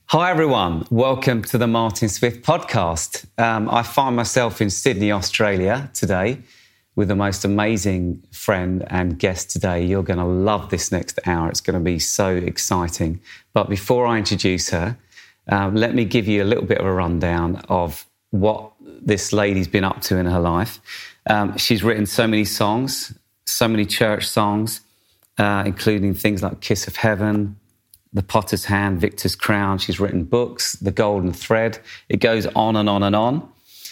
Hi everyone, welcome to the Martin Swift podcast. I find myself in Sydney, Australia today with the most amazing friend and guest today. You're going to love this next hour. It's going to be so exciting. But before I introduce her, let me give you a little bit of a rundown of what this lady's been up to in her life. She's written so many songs, so many church songs, including things like Kiss of Heaven, The Potter's Hand, Victor's Crown. She's written books, The Golden Thread. It goes on and on and on.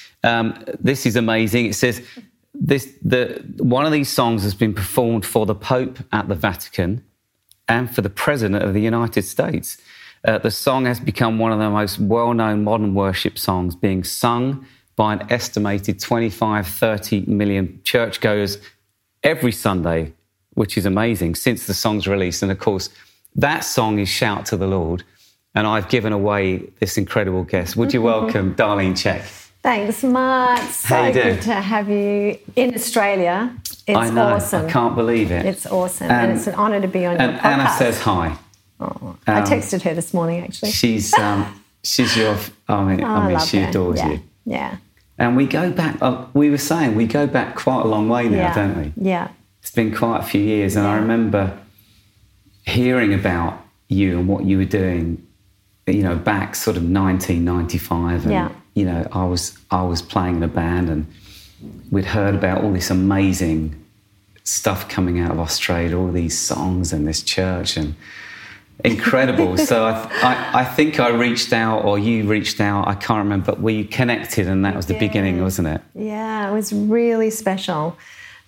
This is amazing. It says one of these songs has been performed for the Pope at the Vatican and for the President of the United States. The song has become one of the most well-known modern worship songs, being sung by an estimated 25-30 million churchgoers every Sunday, which is amazing, since the song's release. And of course, that song is Shout to the Lord. And I've given away this incredible guest. Would you welcome Darlene Zschech? Thanks, Mark. So good to have you in Australia. It's I know, awesome. I can't believe it. It's awesome. And it's an honour to be on your podcast. Anna says hi. Oh, I texted her this morning, actually. She's your... she adores you. Yeah. And we go back... we were saying we go back quite a long way now, don't we? Yeah. It's been quite a few years. And I remember hearing about you and what you were doing, back sort of 1995. And, I was playing in a band and we'd heard about all this amazing stuff coming out of Australia, all these songs and this church and incredible. So I think I reached out or you reached out, I can't remember, but we connected and that was the beginning, wasn't it? Yeah, it was really special.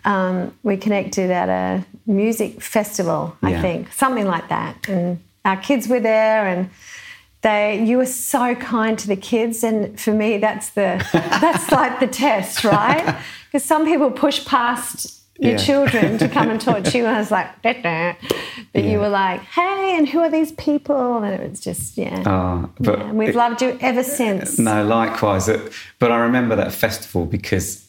We connected at a music festival, I think, something like that. And our kids were there and you were so kind to the kids. And for me, that's like the test, right? Because some people push past your children to come and talk to you. And I was like, but you were like, hey, and who are these people? And it was just, we've loved you ever since. No, likewise. But I remember that festival because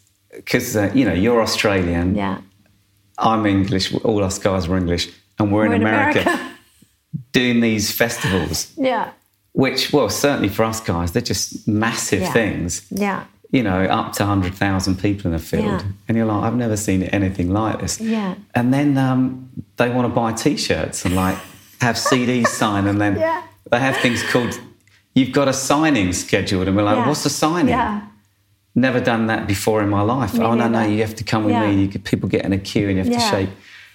you're Australian. Yeah. I'm English. All us guys were English. And we're in America doing these festivals. Yeah. Which, well, certainly for us guys, they're just massive things. Yeah. Up to 100,000 people in the field. Yeah. And you're like, I've never seen anything like this. Yeah. And then they want to buy T-shirts and, have CDs signed. And then they have things called, you've got a signing scheduled. And we're like, what's the signing? Yeah. Never done that before in my life. Me neither. No, you have to come with me. People get in a queue and you have to shake.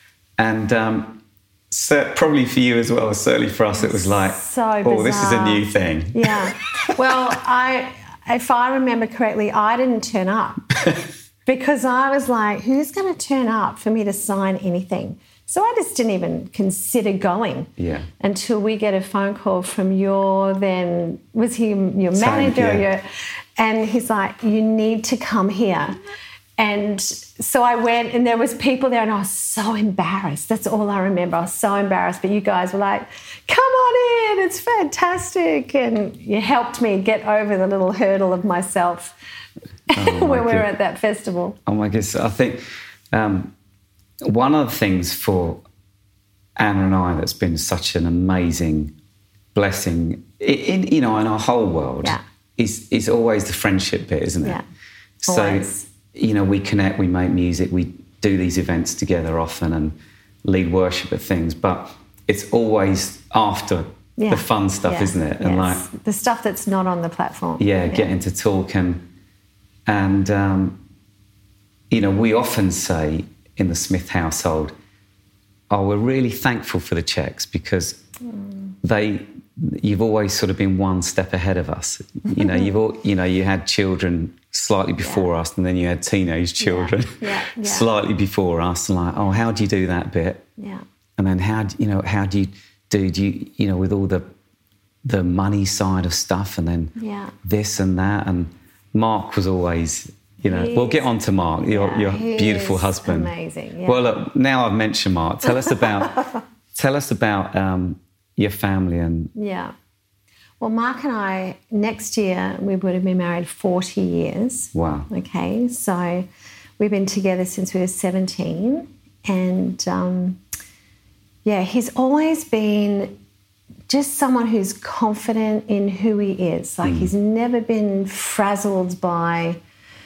And probably for you as well, certainly for us, it was like, so bizarre. This is a new thing. Yeah. Well, if I remember correctly, I didn't turn up because I was like, who's going to turn up for me to sign anything? So I just didn't even consider going until we get a phone call from your manager? And he's like, you need to come here. And so I went and there was people there and I was so embarrassed. That's all I remember. I was so embarrassed. But you guys were like, come on in, it's fantastic. And you helped me get over the little hurdle of myself when we were at that festival. Oh my goodness. I think one of the things for Anna and I that's been such an amazing blessing in our whole world is always the friendship bit, isn't it? Yeah, always. So, we connect, we make music, we do these events together often and lead worship at things, but it's always after the fun stuff, isn't it? And the stuff that's not on the platform. Getting to talk and we often say in the Smith household, we're really thankful for the Czechs because you've always sort of been one step ahead of us. You had children slightly before us, and then you had teenage children slightly before us. And how do you do that bit? Yeah. And then how do you do with all the money side of stuff, and then this and that. And Mark was always, we'll get on to Mark, your beautiful husband. Amazing. Yeah. Well, look, now I've mentioned Mark. Tell us about your family and... Yeah. Well, Mark and I, next year, we would have been married 40 years. Wow. Okay, so we've been together since we were 17. And, he's always been just someone who's confident in who he is. Like he's never been frazzled by,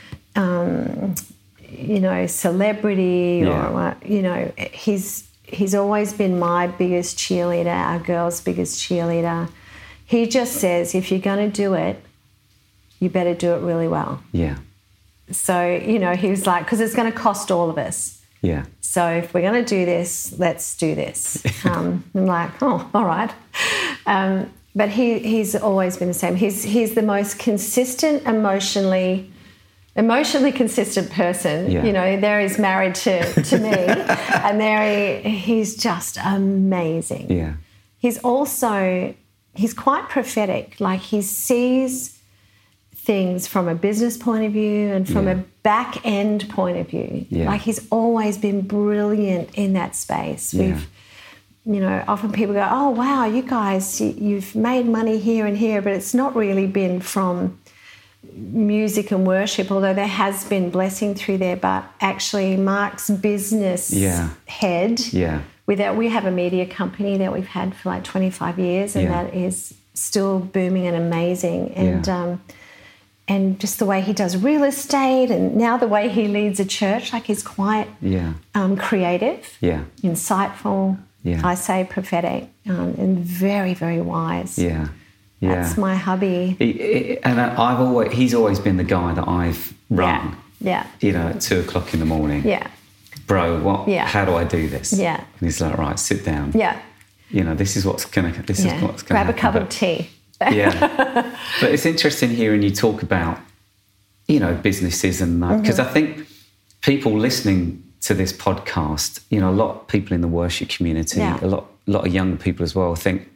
celebrity or, he's always been my biggest cheerleader, our girls' biggest cheerleader. He just says, if you're going to do it, you better do it really well. Yeah. So, he was like, because it's going to cost all of us. Yeah. So if we're going to do this, let's do this. I'm like, oh, all right. But he's always been the same. He's the most consistent, emotionally consistent person. Yeah. There he's married to me, and he's just amazing. Yeah. He's quite prophetic. Like he sees things from a business point of view and from a back end point of view. Yeah. Like he's always been brilliant in that space. Yeah. Often people go, oh, wow, you guys, you've made money here and here, but it's not really been from music and worship, although there has been blessing through there. But actually Mark's business head, we have a media company that we've had for like 25 years and that is still booming and amazing. And just the way he does real estate and now the way he leads a church, like he's quite creative, insightful, I say prophetic, and very, very wise. Yeah. That's my hubby. He's always been the guy that I've rung. Yeah. At 2:00 in the morning. Yeah. Bro, how do I do this? Yeah. And he's like, right, sit down. Yeah. this is what's going to happen. Grab a cup of tea. Yeah. But it's interesting hearing you talk about, businesses and that, because I think people listening to this podcast, a lot of people in the worship community, a lot of young people as well think,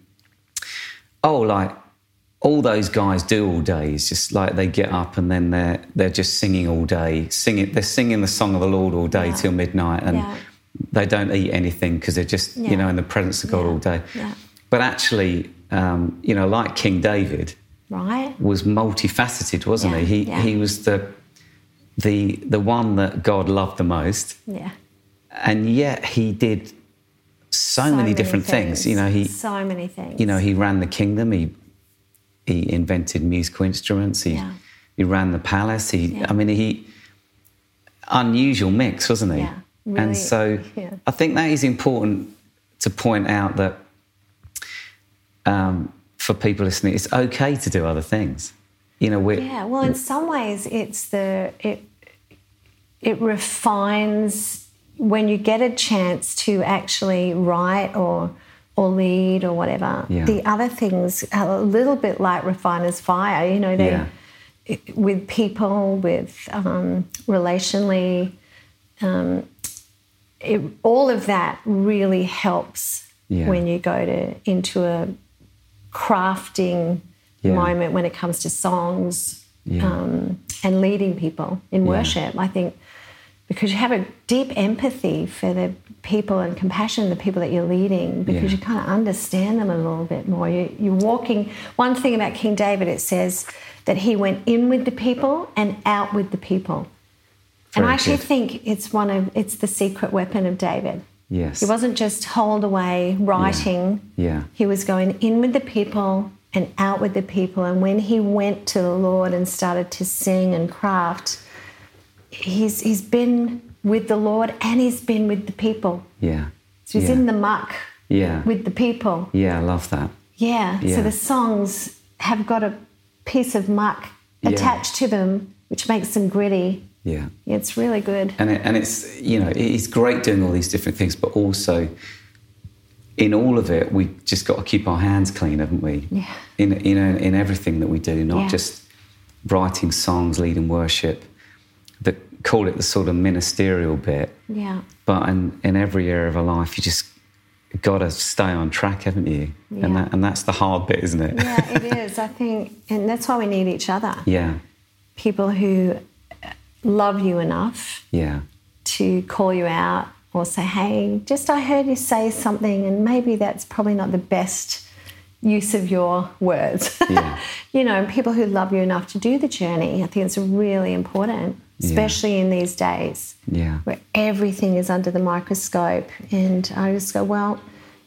all those guys do all day is just like they get up and then they're just singing all day, they're singing the song of the Lord all day till midnight, and they don't eat anything because they're just in the presence of God all day. Yeah. But actually, like King David, was multifaceted, wasn't he? He was the one that God loved the most. Yeah. And yet he did so many different things. So many things. He ran the kingdom. He invented musical instruments. He ran the palace. Unusual mix, wasn't he? Yeah, really, and so I think that is important to point out that for people listening, it's okay to do other things. In some ways, it refines when you get a chance to actually write or lead or whatever. Yeah. The other things are a little bit like refiner's fire. With people, with relationally, all of that really helps when you go into a crafting moment when it comes to songs and leading people in worship. I think because you have a deep empathy for the people and compassion the people that you're leading, because you kind of understand them a little bit more. You're walking. One thing about King David, it says that he went in with the people and out with the people. And I actually think it's the secret weapon of David. Yes. He wasn't just holed away writing. Yeah. He was going in with the people and out with the people. And when he went to the Lord and started to sing and craft, he's been with the Lord and he's been with the people. Yeah. So he's in the muck with the people. Yeah, I love that. Yeah. So the songs have got a piece of muck attached to them, which makes them gritty. Yeah. It's really good. And it's, it's great doing all these different things, but also in all of it, we've just got to keep our hands clean, haven't we? Yeah. In everything that we do, not just writing songs, leading worship, that call it the sort of ministerial bit. Yeah. But in every area of our life, you just got to stay on track, haven't you? Yeah. And that's the hard bit, isn't it? Yeah, it is. I think, and that's why we need each other. Yeah. People who love you enough to call you out or say, hey, I heard you say something and maybe that's probably not the best use of your words. Yeah. People who love you enough to do the journey. I think it's really important, especially in these days where everything is under the microscope. And I just go, well,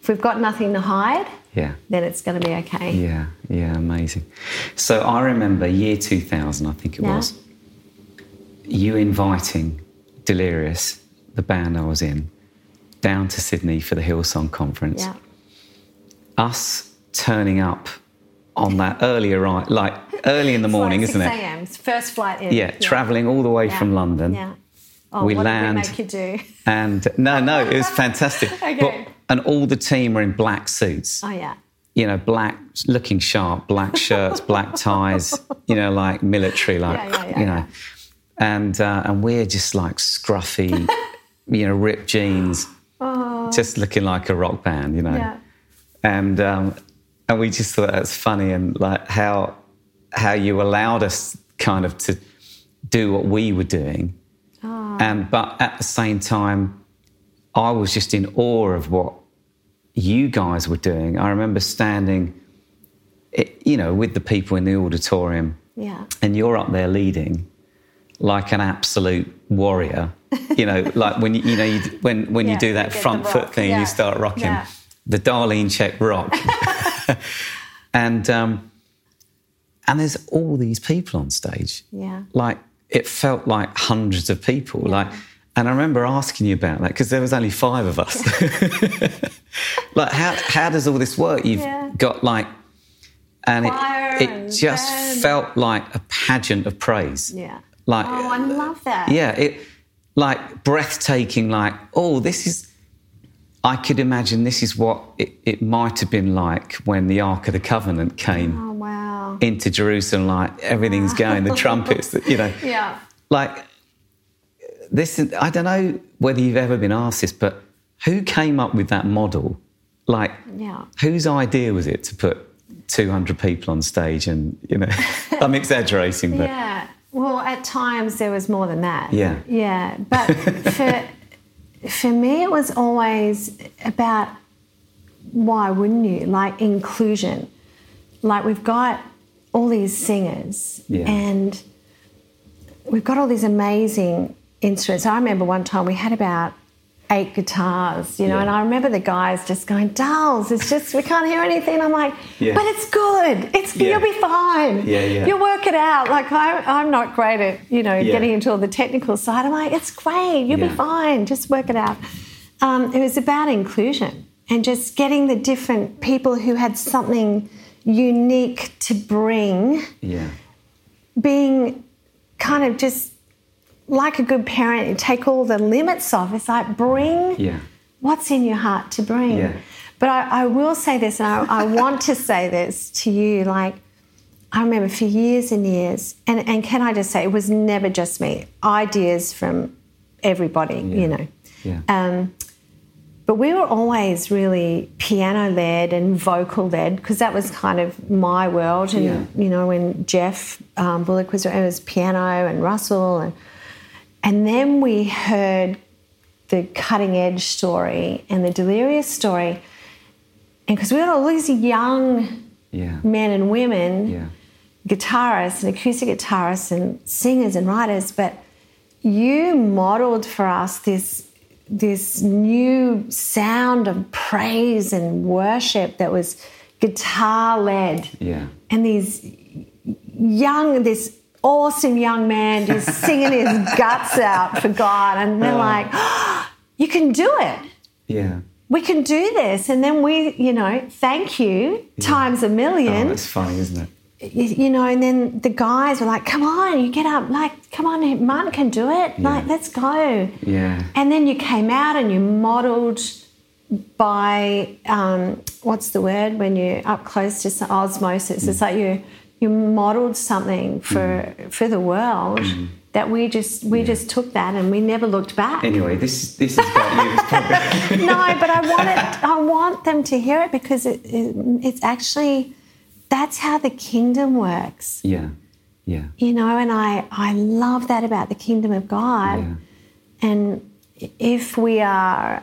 if we've got nothing to hide, then it's going to be okay. Yeah, amazing. So I remember year 2000, I think it was, you inviting Delirious, the band I was in, down to Sydney for the Hillsong Conference. Yeah. Us turning up on that early in the morning, like isn't it? 6 a.m. First flight in. Yeah, travelling all the way from London. Yeah. Oh, we what land. did we make you do? And no, it was fantastic. Okay. And all the team were in black suits. Oh, yeah. You know, black, looking sharp, black shirts, black ties, you know, like military, you know. And we're just like scruffy, you know, ripped jeans, just looking like a rock band, you know. Yeah. And we just thought that's funny, and like how you allowed us kind of to do what we were doing. But at the same time, I was just in awe of what you guys were doing. I remember standing, you know, with the people in the auditorium, and you're up there leading like an absolute warrior. You know, like when you do that front foot thing, and you start rocking the Darlene Check rock, and there's all these people on stage. Yeah, like. It felt like hundreds of people. And I remember asking you about that because there was only 5 of us. Like, how does all this work? You've got like, and it just felt like a pageant of praise. Yeah. Like, I love that. Yeah, it like breathtaking. Like, I could imagine this is what it might have been like when the Ark of the Covenant came. Oh, wow. Into Jerusalem, like everything's going, the trumpets, you know. Yeah. Like this, I don't know whether you've ever been asked this, but who came up with that model? Like, whose idea was it to put 200 people on stage? And, you know, I'm exaggerating, but... Yeah. Well, at times there was more than that. Yeah. Yeah. But for me, it was always about why wouldn't you? Like inclusion. Like we've got all these singers and we've got all these amazing instruments. I remember one time we had about 8 guitars, you know, and I remember the guys just going, Darls, it's just, we can't hear anything. I'm like, but it's good. You'll be fine. You'll work it out. Like I'm not great at, you know, getting into all the technical side. I'm like, it's great. You'll be fine. Just work it out. It was about inclusion and just getting the different people who had something unique to bring, being kind of just like a good parent, you take all the limits off. It's like bring what's in your heart to bring. But I will say this, and I want to say this to you, like I remember for years and years, and can I just say, it was never just me, ideas from everybody, you know. But we were always really piano-led and vocal-led because that was kind of my world. And, you know, when Jeff Bullock it was piano and Russell. And then we heard the Cutting Edge story and the Delirious story. And because we had all these young men and women, guitarists and acoustic guitarists and singers and writers, but you modelled for us this new sound of praise and worship that was guitar-led. And this awesome young man just singing his guts out for God. And they're like, you can do it. We can do this. And then we, you know, thank you times a million. Oh, that's funny, isn't it? You know, and then the guys were like, come on, you get up, like, come on, Martin can do it, like, let's go. And then you came out and you modelled by, what's the word, when you're up close to osmosis. It's like you modelled something for the world that we just took that and we never looked back. Anyway, this is about you. No, but I want them to hear it because it's actually... That's how the kingdom works. You know, and I love that about the kingdom of God. And if we are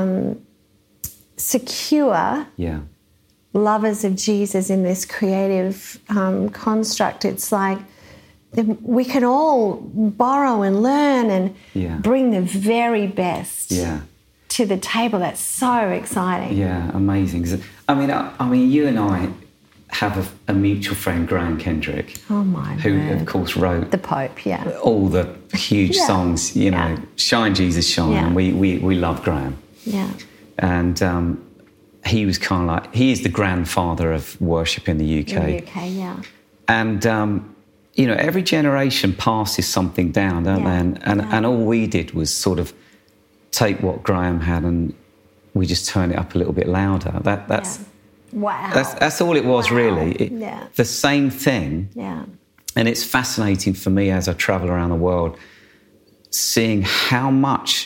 secure lovers of Jesus in this creative construct, it's like we can all borrow and learn and bring the very best to to the table. That's so exciting. Yeah, amazing. I mean, you and I have a mutual friend, Graham Kendrick. Oh, my who, word. of course, wrote The Pope, yeah. all the huge songs, you know, Shine, Jesus, Shine. Yeah. And we love Graham. Yeah. And he was kind of like, he is the grandfather of worship in the UK. In the UK, yeah. And, you know, every generation passes something down, don't they? And all we did was sort of take what Graham had and we just turn it up a little bit louder. That's Wow. That's all it was, really. The same thing. Yeah. And it's fascinating for me as I travel around the world, seeing how much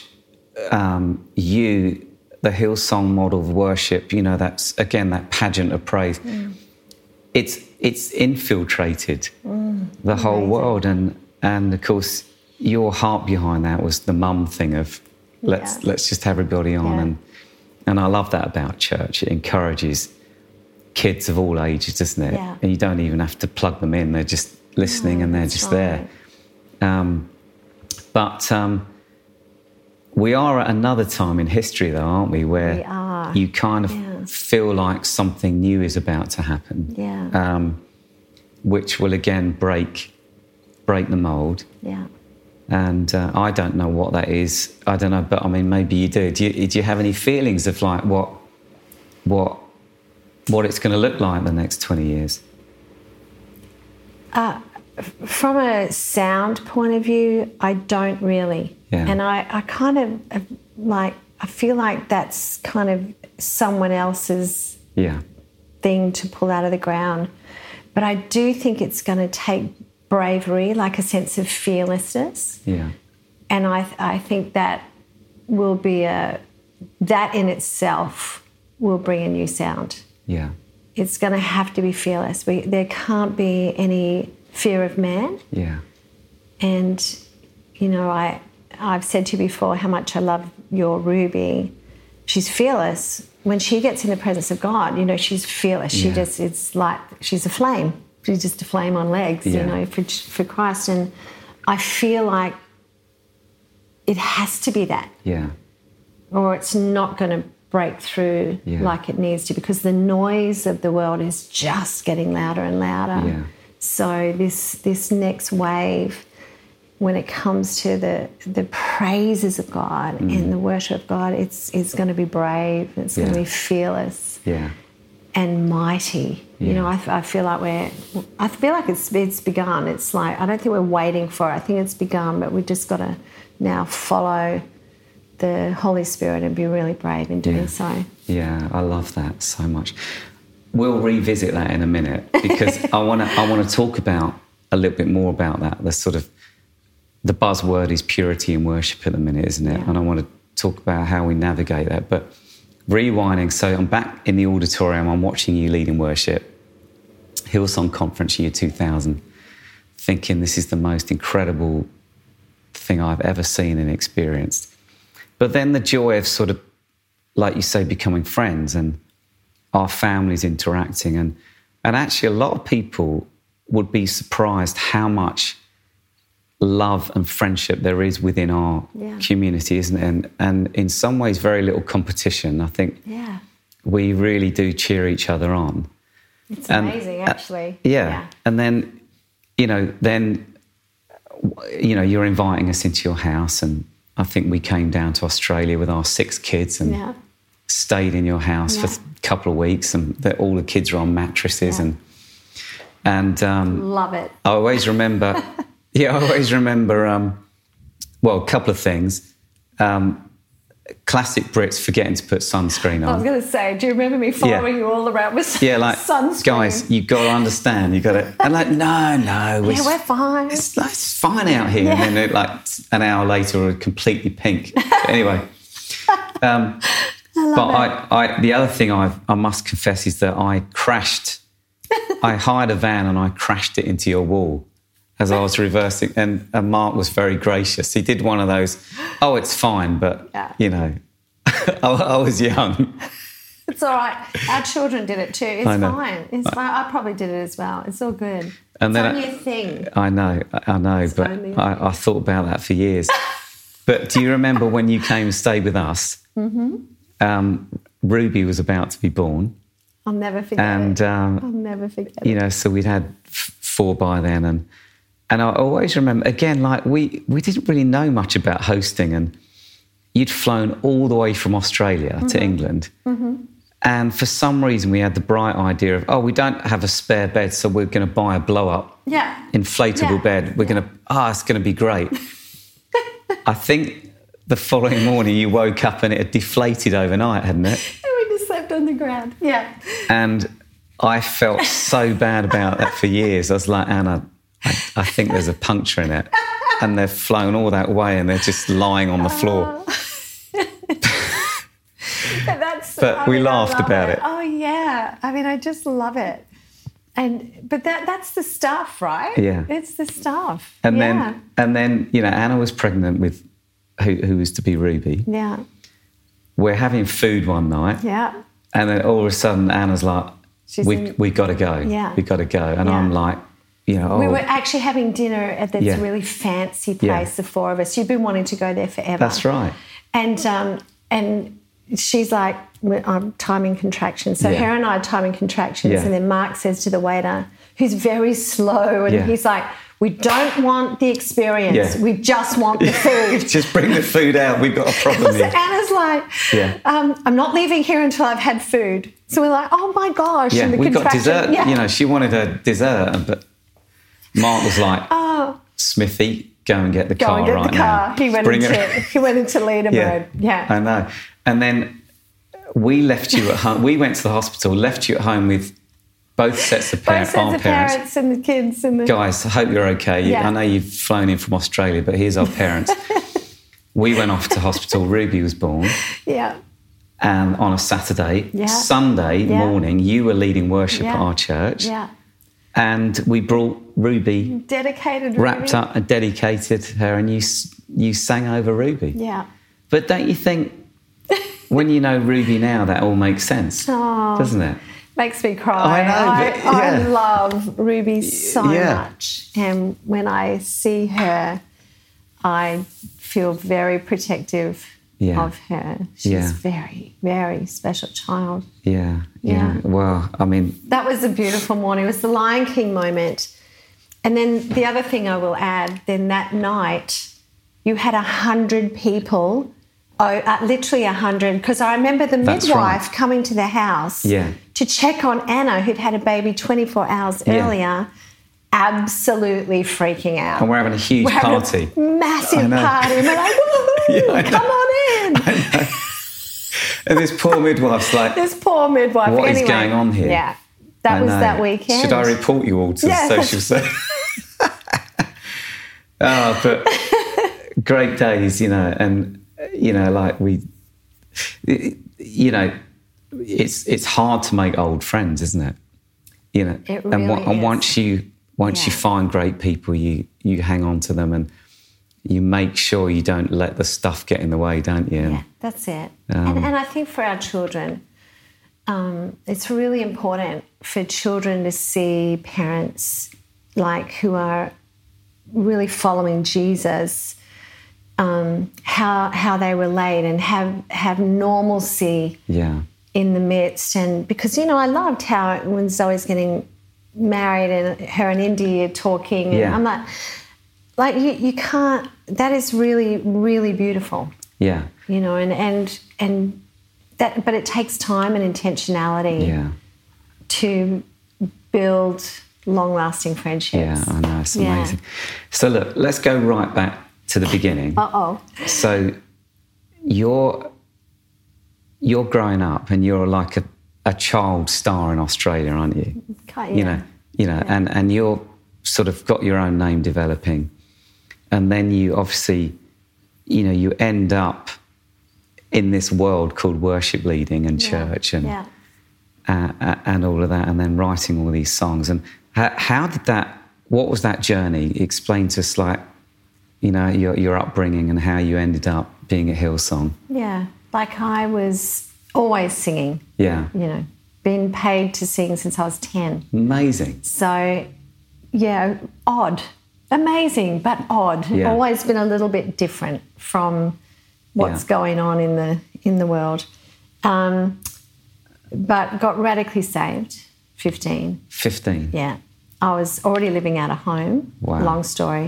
the Hillsong model of worship, you know, that's, again, that pageant of praise, it's infiltrated the whole world. And of course, your heart behind that was the mum thing of let's just have everybody on. And I love that about church. It encourages kids of all ages, doesn't it? Yeah. And you don't even have to plug them in. They're just listening and they're just there. But we are at another time in history, though, aren't we? Where you kind of feel like something new is about to happen. Yeah. Which will, again, break the mould. Yeah. And I don't know what that is. I don't know, but I mean, maybe you do. Do you have any feelings of like what it's going to look like the next 20 years? From a sound point of view, I don't really. Yeah. And I kind of like, I feel like that's kind of someone else's thing to pull out of the ground. But I do think it's going to take bravery, like a sense of fearlessness. Yeah. And I think that will be that in itself will bring a new sound. Yeah. It's going to have to be fearless. There can't be any fear of man. Yeah. And, you know, I've said to you before how much I love your Ruby. She's fearless. When she gets in the presence of God, you know, she's fearless. She just, it's like she's a flame. She's just a flame on legs, you know, for Christ. And I feel like it has to be that. Yeah. Or it's not going to break through like it needs to, because the noise of the world is just getting louder and louder. Yeah. So this next wave, when it comes to the praises of God and the worship of God, it's going to be brave. It's going to be fearless. Yeah. And mighty. You know, I feel like it's begun. It's like, I don't think we're waiting for it. I think it's begun, but we've just got to now follow the Holy Spirit and be really brave in doing so. Yeah, I love that so much. We'll revisit that in a minute, because I want to talk about a little bit more about that. The sort of the buzzword is purity in worship at the minute, isn't it? Yeah. And I want to talk about how we navigate that. But rewinding, so I'm back in the auditorium. I'm watching you lead in worship, Hillsong Conference year 2000, thinking this is the most incredible thing I've ever seen and experienced. But then the joy of sort of, like you say, becoming friends and our families interacting. And actually a lot of people would be surprised how much love and friendship there is within our community, isn't it? And in some ways, very little competition. I think we really do cheer each other on. It's amazing, actually. Yeah. And then, you're inviting us into your house, and I think we came down to Australia with our 6 kids and stayed in your house for a couple of weeks, and all the kids were on mattresses and love it. I always remember, a couple of things. Classic Brits forgetting to put sunscreen on. I was going to say, do you remember me following you all around with sunscreen? Guys, you've got to understand. You've got to... And like, no. We're fine. It's fine out here. Yeah. And then like an hour later, we're completely pink. But anyway. The other thing I must confess is that I crashed. I hired a van and I crashed it into your wall as I was reversing, and Mark was very gracious. He did one of those, it's fine, but, I was young. It's all right. Our children did it too. It's fine. It's fine. I probably did it as well. It's all good. And it's only a thing. I know, it's but I thought about that for years. But do you remember when you came and stayed with us Ruby was about to be born. I'll never forget it. I'll never forget it. You know, so we'd had 4 by then. And I always remember, again, like we didn't really know much about hosting, and you'd flown all the way from Australia to England. And for some reason, we had the bright idea of, we don't have a spare bed, so we're going to buy a blow-up inflatable bed. We're going to, it's going to be great. I think the following morning you woke up and it had deflated overnight, hadn't it? And we just slept on the ground. Yeah. And I felt so bad about that for years. I was like, Anna, I think there's a puncture in it. And they've flown all that way and they're just lying on the floor. But we laughed about it. Oh, yeah. I mean, I just love it. But that's the stuff, right? Yeah. It's the stuff. And then, you know, Anna was pregnant with who was to be Ruby. Yeah. We're having food one night. Yeah. And then all of a sudden Anna's like, we got to go. Yeah. We got to go. And I'm like, you know, we were actually having dinner at this really fancy place, the 4 of us. You've been wanting to go there forever. That's right. And she's like, I'm timing contractions. So her and I are timing contractions. Yeah. And then Mark says to the waiter, who's very slow, and he's like, we don't want the experience. We just want the food. Just bring the food out. We've got a problem here. So Anna's like, I'm not leaving here until I've had food. So we're like, oh, my gosh. Yeah, and we got dessert. Yeah. You know, she wanted a dessert, but Mark was like, Smithy, go and get the car right now. Go and get the car. He went into leader mode. Yeah. I know. And then we left you at home. We went to the hospital, left you at home with both sets of parents. Both sets of parents and the kids. Guys, I hope you're okay. Yeah. I know you've flown in from Australia, but here's our parents. We went off to hospital. Ruby was born. Yeah. And on a Saturday. Yeah. Sunday morning, you were leading worship at our church. Yeah. And we brought Ruby. Dedicated wrapped Ruby. up and dedicated her, and you sang over Ruby. Yeah. But don't you think, when you know Ruby now, that all makes sense, doesn't it? Makes me cry. I love Ruby so much. And when I see her, I feel very protective of her. She's very, very special child. Yeah. Well, I mean... That was a beautiful morning. It was the Lion King moment. And then the other thing I will add, then that night, you had 100 people... literally 100, because I remember the midwife coming to the house to check on Anna, who'd had a baby 24 hours earlier, absolutely freaking out. And we're having a huge party. A massive party. And we're like, woohoo, come on in. I know. And this poor midwife's like... This poor midwife. What is going on here? Yeah, that was that weekend. Should I report you all to the social service? But great days, you know, and... You know, like it's hard to make old friends, isn't it? You know, it really and once you find great people, you hang on to them and you make sure you don't let the stuff get in the way, don't you? Yeah, that's it. And I think for our children, it's really important for children to see parents like who are really following Jesus. How they relate and have normalcy in the midst. And because, you know, I loved how when Zoe's getting married and her and Indy are talking, and I'm like you can't, that is really, really beautiful. Yeah. You know, and that, but it takes time and intentionality to build long-lasting friendships. Yeah, I know, it's amazing. So look, let's go right back to the beginning. So you're growing up and you're like a child star in Australia, aren't you? You know, and you're sort of got your own name developing, and then you obviously, you know, you end up in this world called worship leading and church and all of that, and then writing all these songs. And how did that? What was that journey? Explain to us, like, you know, your upbringing and how you ended up being at Hillsong. Yeah, like I was always singing. Yeah. You know, been paid to sing since I was 10. Amazing. So, yeah, odd. Amazing, but odd. Yeah. Always been a little bit different from what's going on in the world. But got radically saved, 15. 15? Yeah. I was already living out of home. Wow. Long story.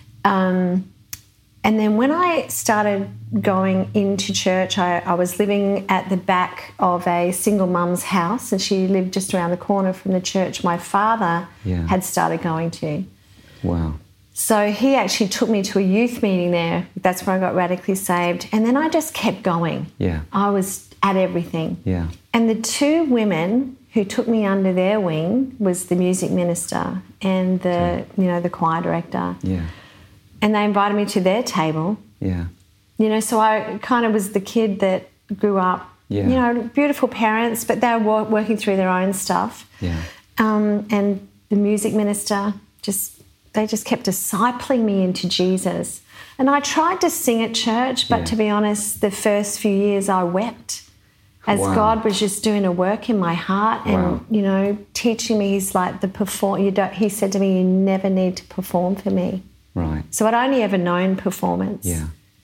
And then when I started going into church, I was living at the back of a single mum's house, and she lived just around the corner from the church my father had started going to. Wow. So he actually took me to a youth meeting there. That's where I got radically saved. And then I just kept going. Yeah. I was at everything. Yeah. And the two women who took me under their wing was the music minister and the choir director. Yeah. And they invited me to their table. Yeah. So I kind of was the kid that grew up, beautiful parents, but they were working through their own stuff. Yeah. And the music minister they just kept discipling me into Jesus. And I tried to sing at church, but to be honest, the first few years I wept as God was just doing a work in my heart and, teaching me. He's like, he said to me, you never need to perform for me. Right. So I'd only ever known performance. Yeah.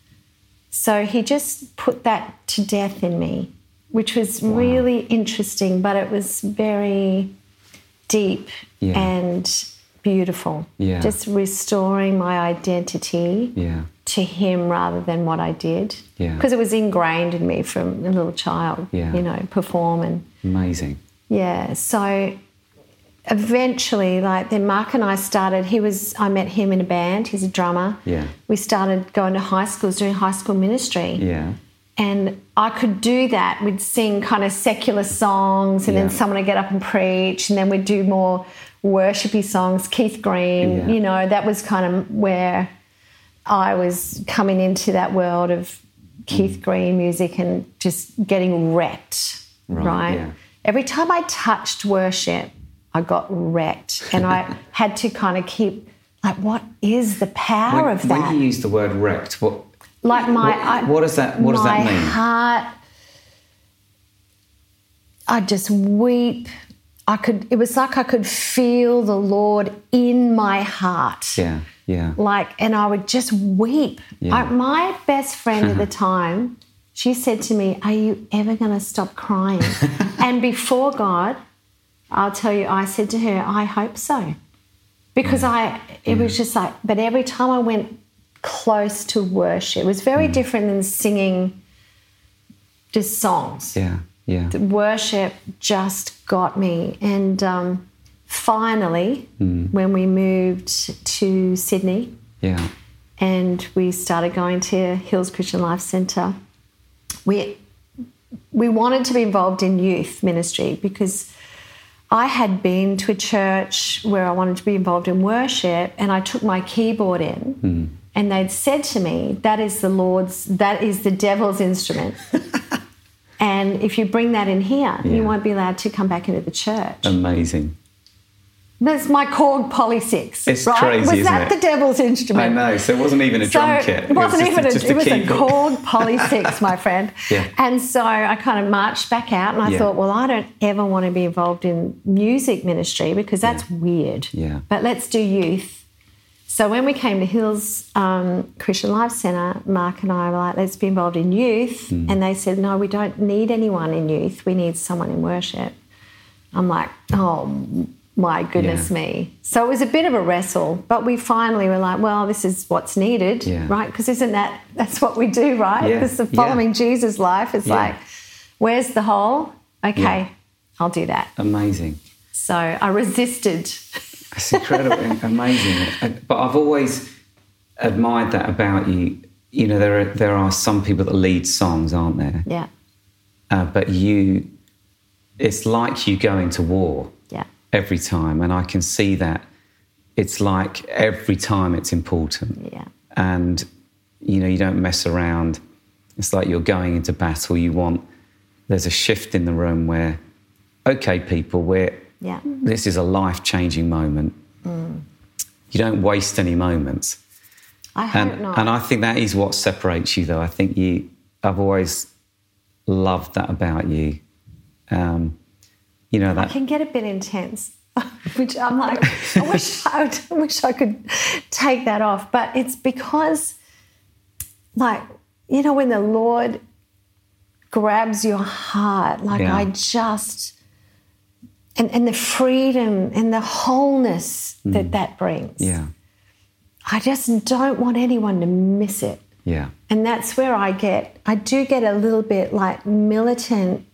So he just put that to death in me, which was really interesting, but it was very deep and beautiful. Yeah. Just restoring my identity to him rather than what I did. Yeah. Because it was ingrained in me from a little child, perform and... Amazing. Yeah. So eventually, then Mark and I started, I met him in a band, he's a drummer. Yeah. We started going to high schools, doing high school ministry. Yeah. And I could do that. We'd sing kind of secular songs and then someone would get up and preach, and then we'd do more worshipy songs, Keith Green, that was kind of where I was coming into that world of Keith Green music and just getting wrecked, right? Yeah. Every time I touched worship, I got wrecked, and I had to kind of keep, what is the power of that? When you use the word wrecked, what does that mean? My heart, I'd just weep. It was like I could feel the Lord in my heart. Yeah, yeah. And I would just weep. Yeah. My best friend at the time, she said to me, are you ever going to stop crying? And before God, I'll tell you, I said to her, I hope so. Because it was just but every time I went close to worship, it was very different than singing just songs. Yeah, yeah. The worship just got me. And finally, when we moved to Sydney and we started going to Hills Christian Life Centre, we wanted to be involved in youth ministry because I had been to a church where I wanted to be involved in worship, and I took my keyboard in and they'd said to me, that is the devil's instrument. And if you bring that in here, you won't be allowed to come back into the church. Amazing. That's my Korg Poly 6. It's right? crazy, Was isn't that it? the devil's instrument? I know. So it wasn't even a drum kit. It wasn't even just it was a keyboard. Korg Poly 6, my friend. Yeah. And so I kind of marched back out, and I thought, well, I don't ever want to be involved in music ministry because that's weird. Yeah. But let's do youth. So when we came to Hills Christian Life Centre, Mark and I were like, let's be involved in youth. And they said, no, we don't need anyone in youth. We need someone in worship. I'm like, oh, my goodness me. So it was a bit of a wrestle, but we finally were like, well, this is what's needed, right? Because that's what we do, right? Yeah. This is the following Jesus life. It's like, where's the hole? Okay, I'll do that. Amazing. So I resisted. It's incredible, amazing. But I've always admired that about you. You know, there are some people that lead songs, aren't there? Yeah. But it's like you going to war. Yeah. Every time, and I can see that it's like every time it's important. Yeah. And you don't mess around. It's like you're going into battle. There's a shift in the room where, okay, people, this is a life-changing moment. You don't waste any moments. I hope not. And I think that is what separates you, though. I think I've always loved that about you. That I can get a bit intense, which I'm like, I wish I could take that off. But it's because, when the Lord grabs your heart. Like Yeah. I just, and the freedom and the wholeness that brings. Yeah. I just don't want anyone to miss it. Yeah. And that's where I do get a little bit like militant,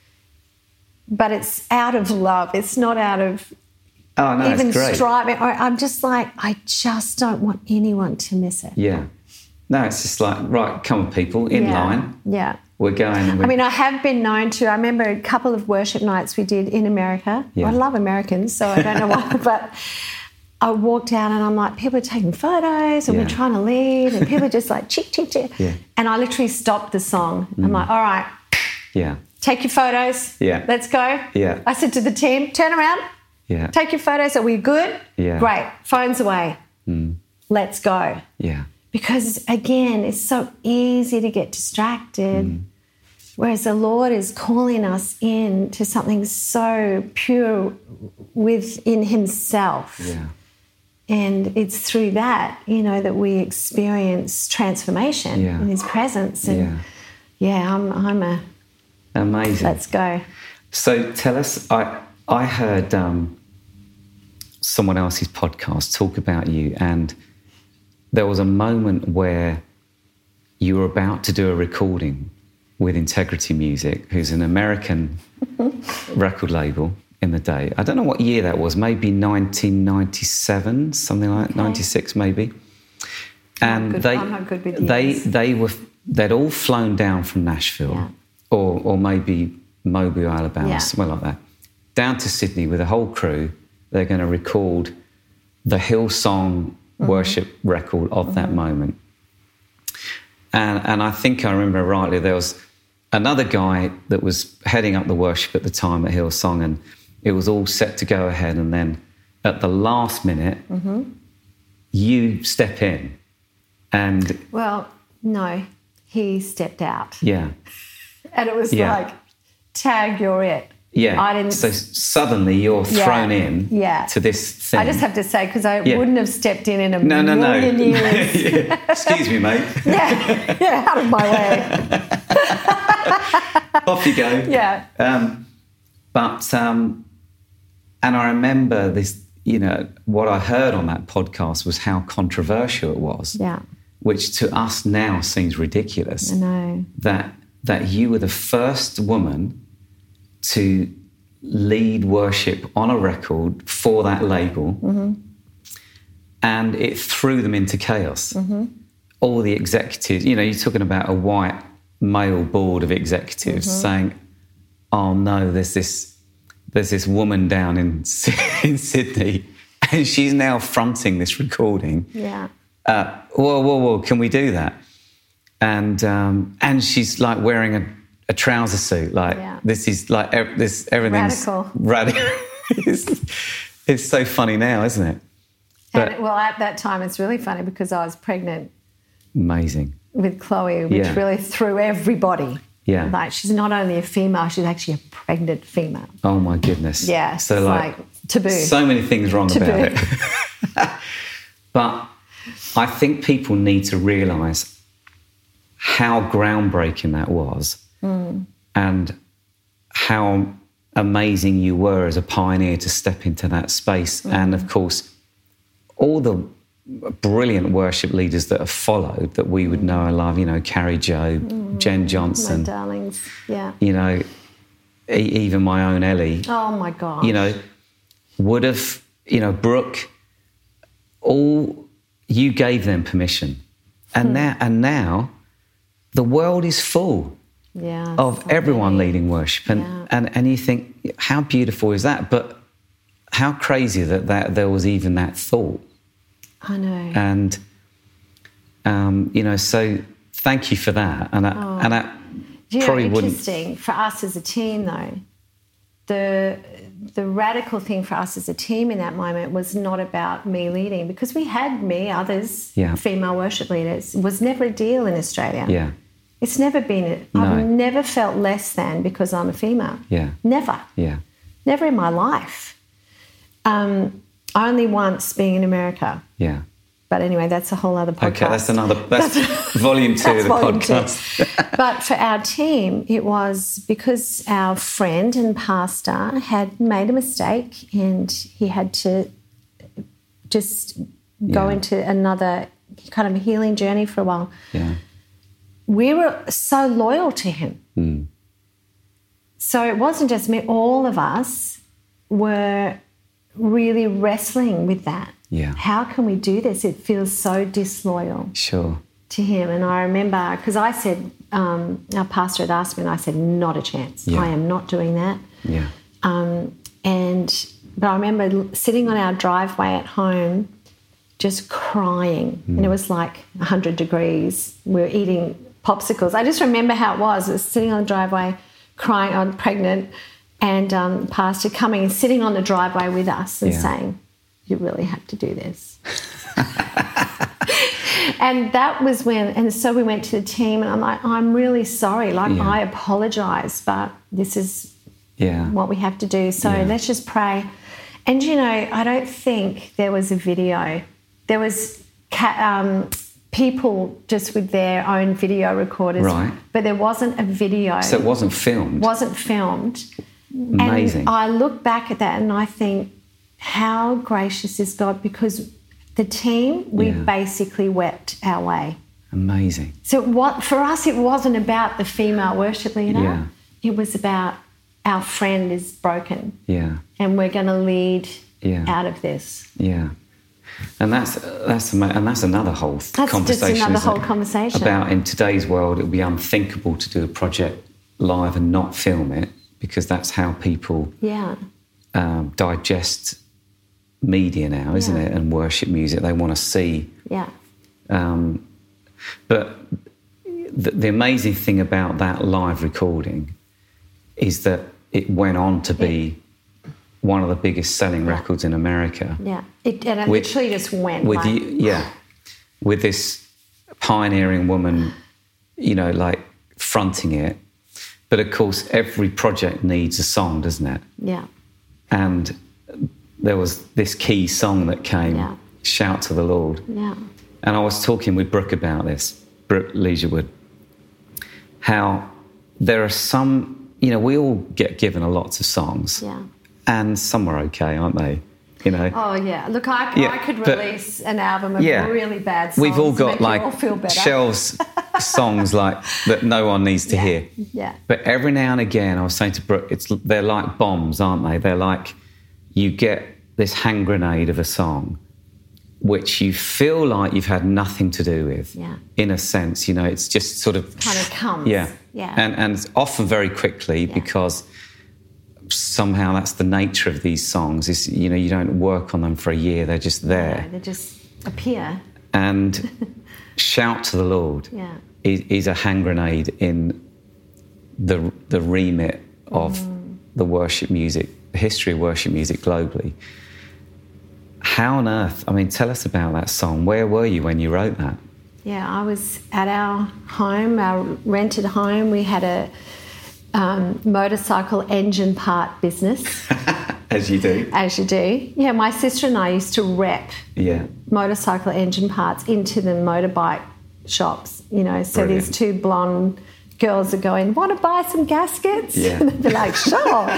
but it's out of love. It's not out of even it's great. striving. I'm just like, I just don't want anyone to miss it. Yeah. No, it's just like, right, come on, people, in line. Yeah. We're going. I mean, I have been known to, I remember a couple of worship nights we did in America. Yeah. I love Americans, so I don't know why, but I walked out and I'm like, people are taking photos and we're trying to lead and people are just like, chick, chick, chick. Yeah. And I literally stopped the song. I'm like, all right, Yeah. take your photos. Yeah. Let's go. Yeah. I said to the team, turn around. Yeah. Take your photos. Are we good? Yeah. Great. Phones away. Let's go. Yeah. Because, again, it's so easy to get distracted, whereas the Lord is calling us in to something so pure within himself. Yeah. And it's through that, that we experience transformation in his presence. And I'm a... Amazing. Let's go. So tell us, I heard someone else's podcast talk about you, and there was a moment where you were about to do a recording with Integrity Music, who's an American record label in the day. I don't know what year that was, maybe 1997, something like that, 96 maybe. And I'm not good with years. they'd all flown down from Nashville or maybe Mobile, Alabama, somewhere like that, down to Sydney with a whole crew. They're going to record the Hillsong worship record of that moment. And I think I remember rightly, there was another guy that was heading up the worship at the time at Hillsong, and it was all set to go ahead. And then at the last minute, you step in and... Well, no, he stepped out. Yeah. And it was like, tag, you're it. Yeah. I didn't... So suddenly you're thrown in to this thing. I just have to say, because I wouldn't have stepped in a million years. Excuse me, mate. Out of my way. Off you go. Yeah. And I remember this, what I heard on that podcast was how controversial it was. Yeah. Which to us now seems ridiculous. I know. That you were the first woman to lead worship on a record for that label, and it threw them into chaos. All the executives, you're talking about a white male board of executives saying, "Oh no, there's this woman down in Sydney, and she's now fronting this recording. Yeah. Whoa, can we do that?" And she's like wearing a trouser suit. Like this is like everything's radical. It's so funny now, isn't it? But, at that time, it's really funny because I was pregnant. Amazing. With Chloe, which really threw everybody. Yeah. Like, she's not only a female, she's actually a pregnant female. Oh, my goodness. Yeah. So, like taboo. So many things wrong about it. But I think people need to realise how groundbreaking that was and how amazing you were as a pioneer to step into that space. And, of course, all the brilliant worship leaders that have followed that we would know and love, Carrie Joe, Jen Johnson. My darlings, yeah. Even my own Ellie. Oh, my God. Would have, Brooke, you gave them permission. And now the world is full of everyone leading worship. And you think, how beautiful is that? But how crazy that there was even that thought. I know. And, so thank you for that. And I probably wouldn't... Interesting for us as a team, though. The radical thing for us as a team in that moment was not about me leading, because we had others, female worship leaders. It was never a deal in Australia. Yeah. It's never been... No. I've never felt less than because I'm a female. Yeah. Never. Yeah. Never in my life. Only once being in America. Yeah. But anyway, that's a whole other podcast. Okay, that's volume 2 of the podcast. But for our team, it was because our friend and pastor had made a mistake and he had to just go into another kind of a healing journey for a while. Yeah. We were so loyal to him. Mm. So it wasn't just me. All of us were really wrestling with that. Yeah. How can we do this? It feels so disloyal. Sure. To him. And I remember, because I said, our pastor had asked me, and I said, not a chance. Yeah. I am not doing that. Yeah. But I remember sitting on our driveway at home just crying. And it was like 100 degrees. We were eating popsicles. I just remember how it was. I was sitting on the driveway crying. I'm pregnant. And pastor coming and sitting on the driveway with us and saying, you really have to do this. And that was when, and so we went to the team and I'm like, I'm really sorry. Like, I apologise, but this is what we have to do. So let's just pray. And, you know, I don't think there was a video. There was people just with their own video recorders. Right. But there wasn't a video. So it wasn't filmed? Wasn't filmed. Amazing. And I look back at that and I think, how gracious is God? Because the team, we basically wept our way. Amazing. So for us, it wasn't about the female worship leader. Yeah. It was about our friend is broken. Yeah. And we're going to lead out of this. Yeah. And that's another whole conversation. That's just another whole conversation. About, in today's world, it would be unthinkable to do a project live and not film it, because that's how people digest media now, isn't it? And worship music. They want to see. Yeah. But the amazing thing about that live recording is that it went on to be one of the biggest selling records in America. Yeah. It literally just went. With this pioneering woman, you know, like fronting it. But of course, every project needs a song, doesn't it? Yeah. And there was this key song that came, Shout to the Lord. Yeah. And I was talking with Brooke about this, Brooke Leisurewood, how there are some, you know, we all get given a lot of songs. Yeah. And some are okay, aren't they? You know? Oh, yeah. Look, I could release an album of really bad songs. We've all got like shelves songs like that no one needs to hear. Yeah. But every now and again, I was saying to Brooke, they're like bombs, aren't they? They're like, you get this hand grenade of a song which you feel like you've had nothing to do with, in a sense. You know, it's just sort of... Kind of comes. Yeah. And often very quickly because somehow that's the nature of these songs. Is, you know, you don't work on them for a year. They're just there. No, they just appear. And Shout to the Lord is a hand grenade in the remit of the worship music, the history of worship music globally. How on earth, I mean, tell us about that song. Where were you when you wrote that? Yeah, I was at our home, our rented home. We had a motorcycle engine part business. As you do. As you do. Yeah, my sister and I used to rep motorcycle engine parts into the motorbike shops, you know. So these two blonde girls are going, want to buy some gaskets? Yeah. And they'd be like, sure.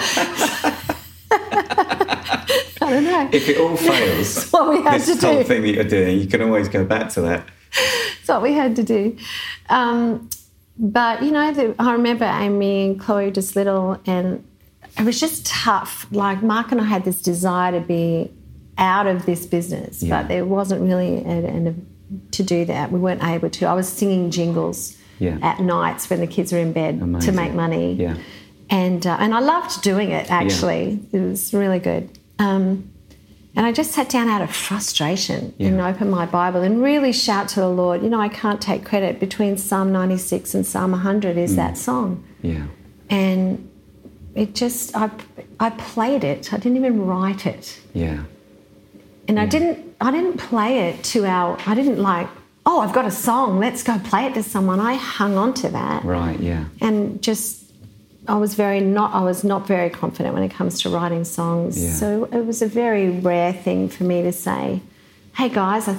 I don't know. If it all fails, that's what we had to do. This whole thing that you're doing, you can always go back to that. That's what we had to do. But, you know, I remember Amy and Chloe just little, and it was just tough. Like, Mark and I had this desire to be out of this business, but there wasn't really to do that. We weren't able to. I was singing jingles at nights when the kids were in bed to make money. Yeah. And I loved doing it, actually. It was really good. And I just sat down out of frustration and opened my Bible and really shout to the Lord. You know, I can't take credit. Between Psalm 96 and Psalm 100 is that song. Yeah. And it just, I played it. I didn't even write it. Yeah. And I didn't play it I didn't like, oh, I've got a song, let's go play it to someone. I hung on to that. Right, yeah. And just, I was not very confident when it comes to writing songs. Yeah. So it was a very rare thing for me to say, hey guys, I think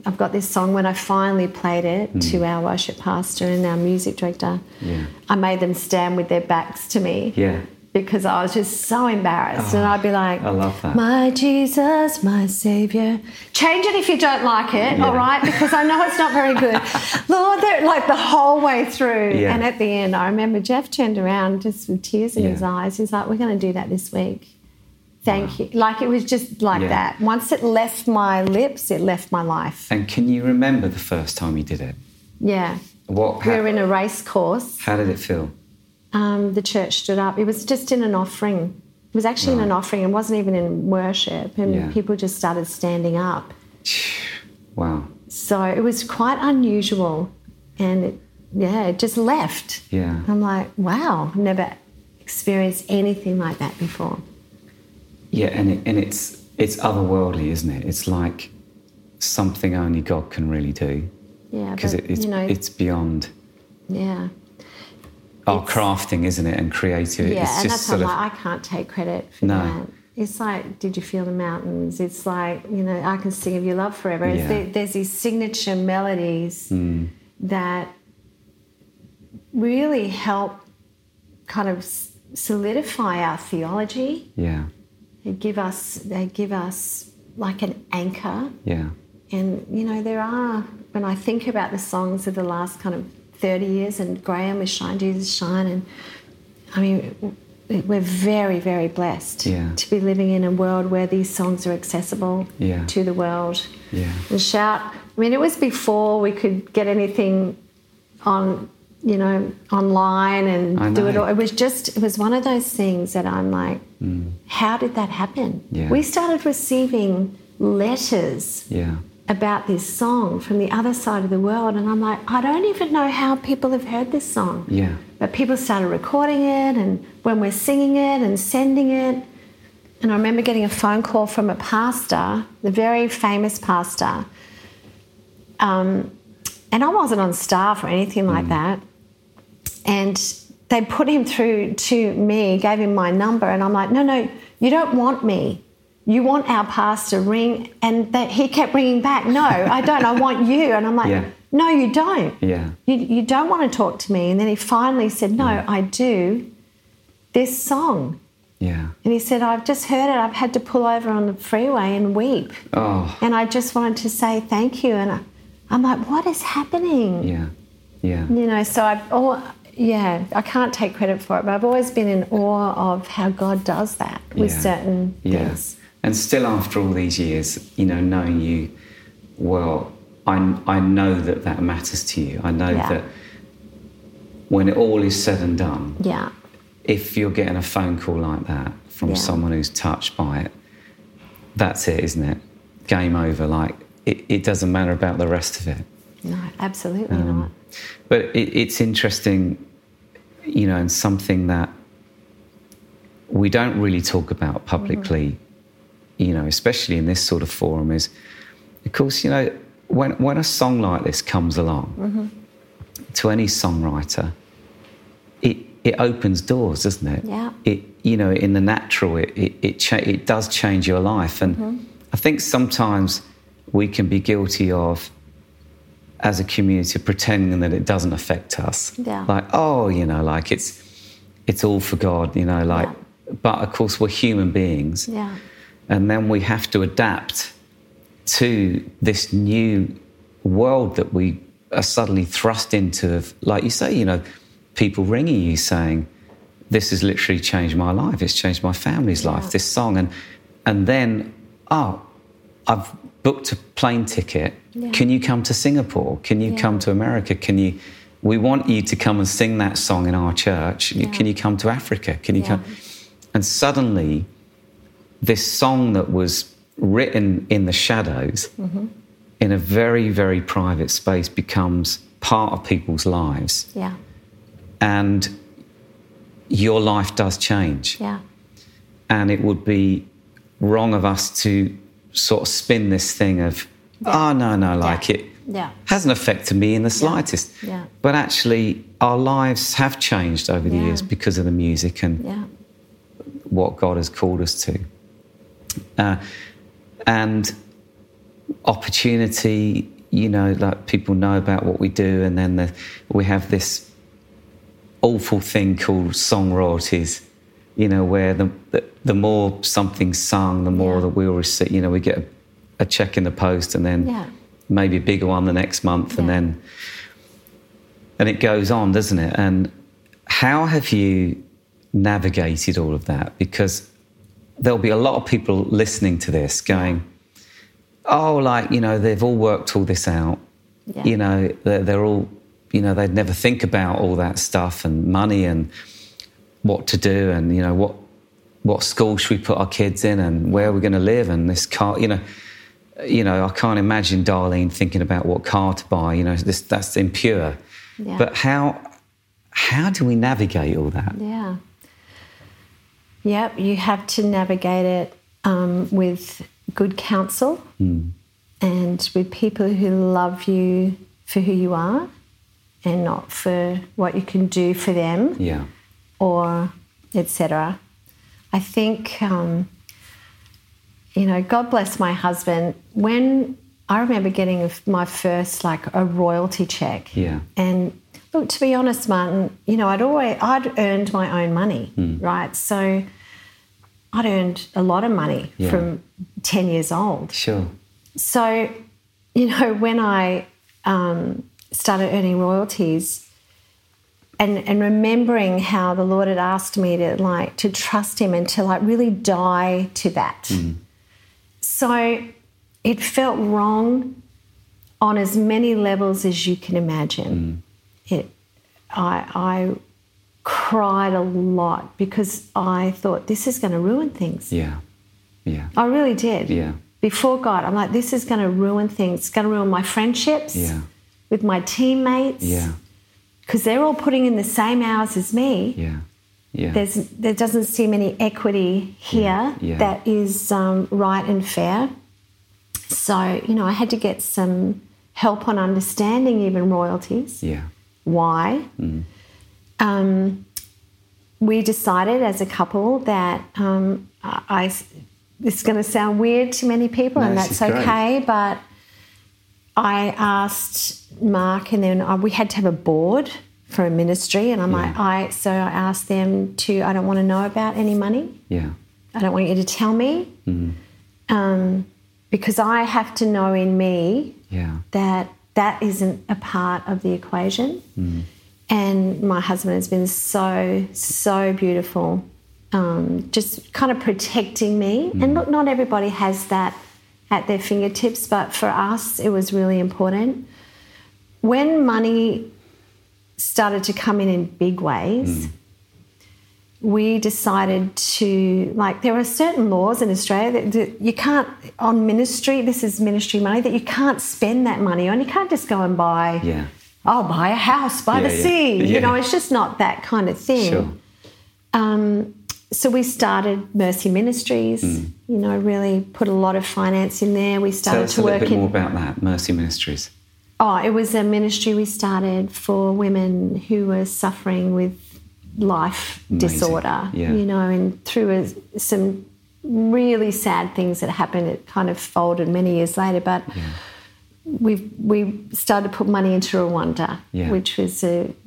I've got this song. When I finally played it to our worship pastor and our music director, I made them stand with their backs to me. Yeah. Because I was just so embarrassed. And I'd be like, I love that. My Jesus, my Saviour. Change it if you don't like it, all right? Because I know it's not very good. Lord, like the whole way through. Yeah. And at the end, I remember Jeff turned around just with tears in his eyes. He's like, we're going to do that this week. Thank you. Like, it was just like that. Once it left my lips, it left my life. And can you remember the first time you did it? Yeah. We were in a race course. How did it feel? The church stood up. It was just in an offering. It was actually in an offering. It wasn't even in worship. And people just started standing up. Wow. So it was quite unusual. And it just left. Yeah. I'm like, wow, I've never experienced anything like that before. Yeah, and it's otherworldly, isn't it? It's like something only God can really do. Yeah, because it's beyond. Yeah. Our crafting, isn't it, and creativity. Yeah, it's and just that's why I can't take credit for that. It's like, did you feel the mountains? It's like, I can sing of your love forever. Yeah. There's these signature melodies that really help kind of solidify our theology. Yeah. They give us like an anchor. Yeah. And, there are, when I think about the songs of the last kind of 30 years, and Graham with Shine, Jesus Shine, and I mean, we're very, very blessed to be living in a world where these songs are accessible to the world. Yeah. And Shout, I mean, it was before we could get anything on, online and do it all. It was one of those things that I'm like, how did that happen? Yeah. We started receiving letters about this song from the other side of the world, and I'm like, I don't even know how people have heard this song. Yeah. But people started recording it, and when we're singing it and sending it. And I remember getting a phone call from a pastor, the very famous pastor, and I wasn't on staff or anything like that. And they put him through to me, gave him my number, and I'm like, no, you don't want me. You want our pastor, ring. And he kept ringing back, no, I don't, I want you. And I'm like, no, you don't. Yeah. You don't want to talk to me. And then he finally said, no, I do. This song. Yeah. And he said, I've just heard it. I've had to pull over on the freeway and weep. Oh. And I just wanted to say thank you. And I'm like, what is happening? Yeah. Yeah. So I can't take credit for it, but I've always been in awe of how God does that with certain things. And still after all these years, knowing you well, I know that matters to you. I know that when it all is said and done, if you're getting a phone call like that from someone who's touched by it, that's it, isn't it? Game over. Like, it doesn't matter about the rest of it. No, absolutely not. But it's interesting, and something that we don't really talk about publicly, especially in this sort of forum, is, of course, when a song like this comes along, to any songwriter, it opens doors, doesn't it? Yeah. In the natural, it does change your life. And I think sometimes we can be guilty of, as a community, pretending that it doesn't affect us. Yeah. Like, like it's all for God, but of course we're human beings. Yeah. And then we have to adapt to this new world that we are suddenly thrust into. Like you say, people ringing you saying, this has literally changed my life. It's changed my family's life, this song. And then, I've booked a plane ticket. Yeah. Can you come to Singapore? Can you come to America? We want you to come and sing that song in our church. Yeah. Can you come to Africa? Can you come? And suddenly, this song that was written in the shadows, in a very, very private space, becomes part of people's lives. Yeah. And your life does change. Yeah. And it would be wrong of us to sort of spin this thing of, it hasn't affected me in the slightest. Yeah. But actually, our lives have changed over the years because of the music and what God has called us to. And opportunity, you know, like people know about what we do, and then we have this awful thing called song royalties, you know, where the more something's sung, the more that we'll receive. You know, we get a check in the post, and then maybe a bigger one the next month, and it goes on, doesn't it? And how have you navigated all of that? Because there'll be a lot of people listening to this going, oh, like, you know, they've all worked all this out. Yeah. You know, they're all, you know, they'd never think about all that stuff and money and what to do, and, you know, what school should we put our kids in, and where we're going to live, and this car, you know, I can't imagine Darlene thinking about what car to buy. You know, that's impure. Yeah. But how do we navigate all that? Yeah. Yep, you have to navigate it with good counsel and with people who love you for who you are and not for what you can do for them, or etc. I think, you know, God bless my husband. When I remember getting my first, like, a royalty check, and look, to be honest, Martin, you know, I'd earned my own money, right? So I'd earned a lot of money from 10 years old. Sure. So, you know, when I started earning royalties and remembering how the Lord had asked me to trust him and to, like, really die to that. So it felt wrong on as many levels as you can imagine. I cried a lot because I thought, this is going to ruin things. Yeah. I really did. Yeah. Before God, I'm like, this is going to ruin things. It's going to ruin my friendships with my teammates. Yeah. Because they're all putting in the same hours as me. Yeah. Yeah. There doesn't seem any equity here that is right and fair. So, you know, I had to get some help on understanding even royalties. Yeah. Why? We decided as a couple that this is going to sound weird to many people, and that's okay, but I asked Mark, and then we had to have a board for a ministry, and I asked them I don't want to know about any money. Yeah. I don't want you to tell me. Because I have to know in me that isn't a part of the equation. And my husband has been so beautiful, just kind of protecting me. And look, not everybody has that at their fingertips, but for us, it was really important. When money started to come in big ways, we decided to, like, there are certain laws in Australia that you can't, on ministry, this is ministry money, that you can't spend that money on. You can't just go and buy, I'll buy a house by the sea. You know, it's just not that kind of thing. Sure. So we started Mercy Ministries, you know, really put a lot of finance in there. We started to work in... Tell us a little bit more about that, Mercy Ministries. Oh, it was a ministry we started for women who were suffering with life disorder, you know, and through some really sad things that happened, it kind of folded many years later. But we started to put money into Rwanda, which was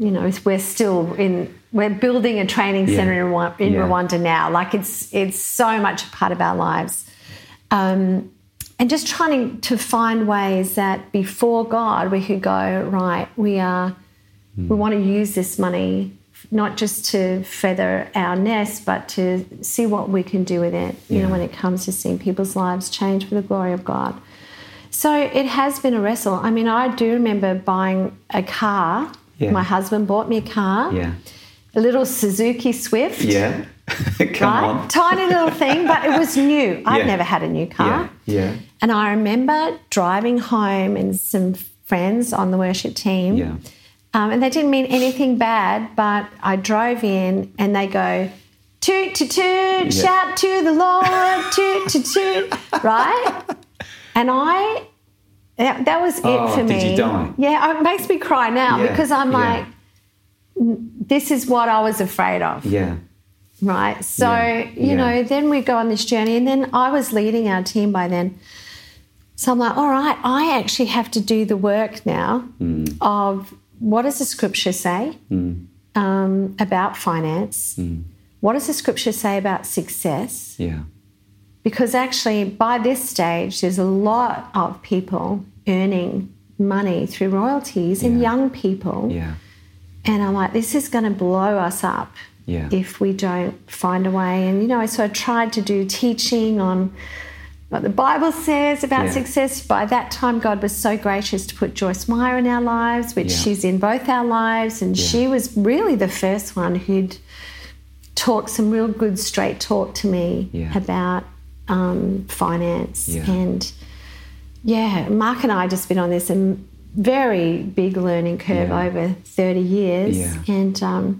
we're building a training centre in Rwanda now. Like, it's so much a part of our lives, and just trying to find ways that before God we could go, right, we want to use this money not just to feather our nest, but to see what we can do with it, you know, when it comes to seeing people's lives change for the glory of God. So it has been a wrestle. I mean, I do remember buying a car. My husband bought me a car, a little Suzuki Swift. Yeah, come on. Tiny little thing, but it was new. I'd never had a new car. Yeah. And I remember driving home and some friends on the worship team. Yeah. And they didn't mean anything bad, but I drove in and they go, toot, toot, toot, shout to the Lord, toot, toot, toot, right? And that was it for me. Did you die? Yeah, it makes me cry now because I'm like, this is what I was afraid of. Yeah. Right? So, you know, then we go on this journey, and then I was leading our team by then. So I'm like, all right, I actually have to do the work now of what does the scripture say about finance? What does the scripture say about success? Yeah. Because actually by this stage, there's a lot of people earning money through royalties and young people. Yeah. And I'm like, this is going to blow us up if we don't find a way. And, so I tried to do teaching on what the Bible says about success. By that time, God was so gracious to put Joyce Meyer in our lives, which she's in both our lives. And she was really the first one who'd talked some real good straight talk to me about finance. And, Mark and I have just been on this very big learning curve over 30 years. And,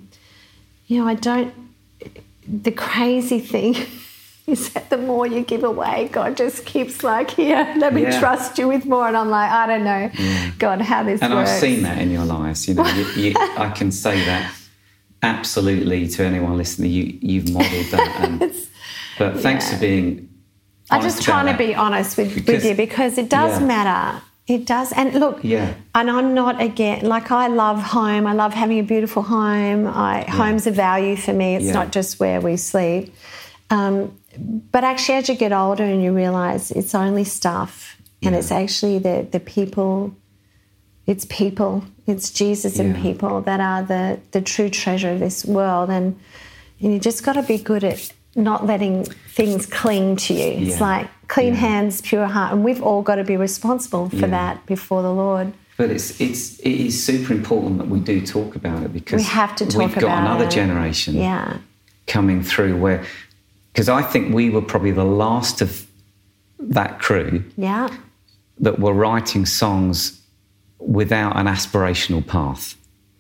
the crazy thing is that the more you give away, God just keeps like, here, let me trust you with more. And I'm like, I don't know, God, how this works. And I've seen that in your lives. I can say that absolutely to anyone listening. You've modelled that. But thanks for being I'm just trying to be honest with you because it does matter. It does. And look, and I'm not again, like I love home. I love having a beautiful home. Home's a value for me. It's not just where we sleep. But actually, as you get older and you realise it's only stuff and it's actually the people, it's Jesus and people that are the true treasure of this world. And you just got to be good at not letting things cling to you. It's like clean hands, pure heart. And we've all got to be responsible for that before the Lord. But it is super important that we do talk about it because we have to talk about it. We've got another generation coming through where... Because I think we were probably the last of that crew that were writing songs without an aspirational path.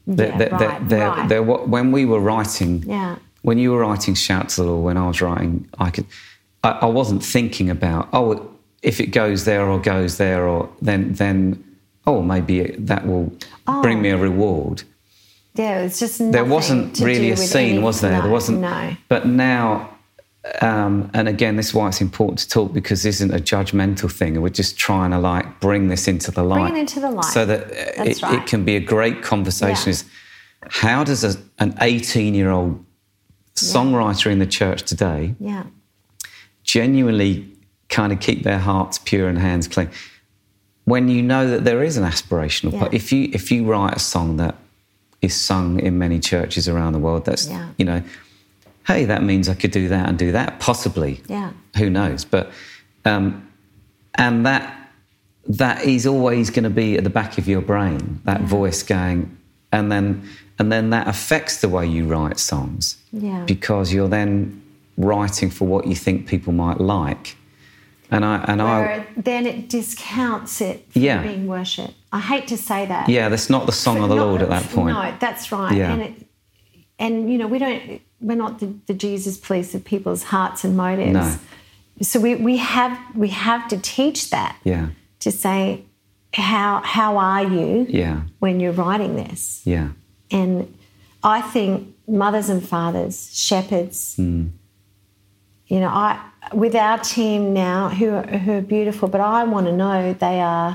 When we were writing, when you were writing Shout to the Lord, when I was writing, I wasn't thinking about, if it goes there or goes there, or then maybe that will bring me a reward. Yeah, it's just nothing. There wasn't really a scene, was there? No, there wasn't. No. But now. And again, this is why it's important to talk because this isn't a judgmental thing. And we're just trying to bring this into the light. Bring it into the light. So that it can be a great conversation. Is how does an 18-year-old songwriter in the church today genuinely kind of keep their hearts pure and hands clean when you know that there is an aspirational part? If you write a song that is sung in many churches around the world, that's, hey, that means I could do that and do that, possibly. Yeah. Who knows? But, and that is always going to be at the back of your brain, that voice going, and then that affects the way you write songs. Yeah. Because you're then writing for what you think people might like. Then it discounts it from being worship. I hate to say that. Yeah, that's not the song of the Lord at that point. No, that's right. Yeah. We're not the Jesus police of people's hearts and motives. No. So we have to teach that. Yeah. To say, how are you when you're writing this? Yeah. And I think mothers and fathers, shepherds, with our team now who are beautiful, but I want to know they are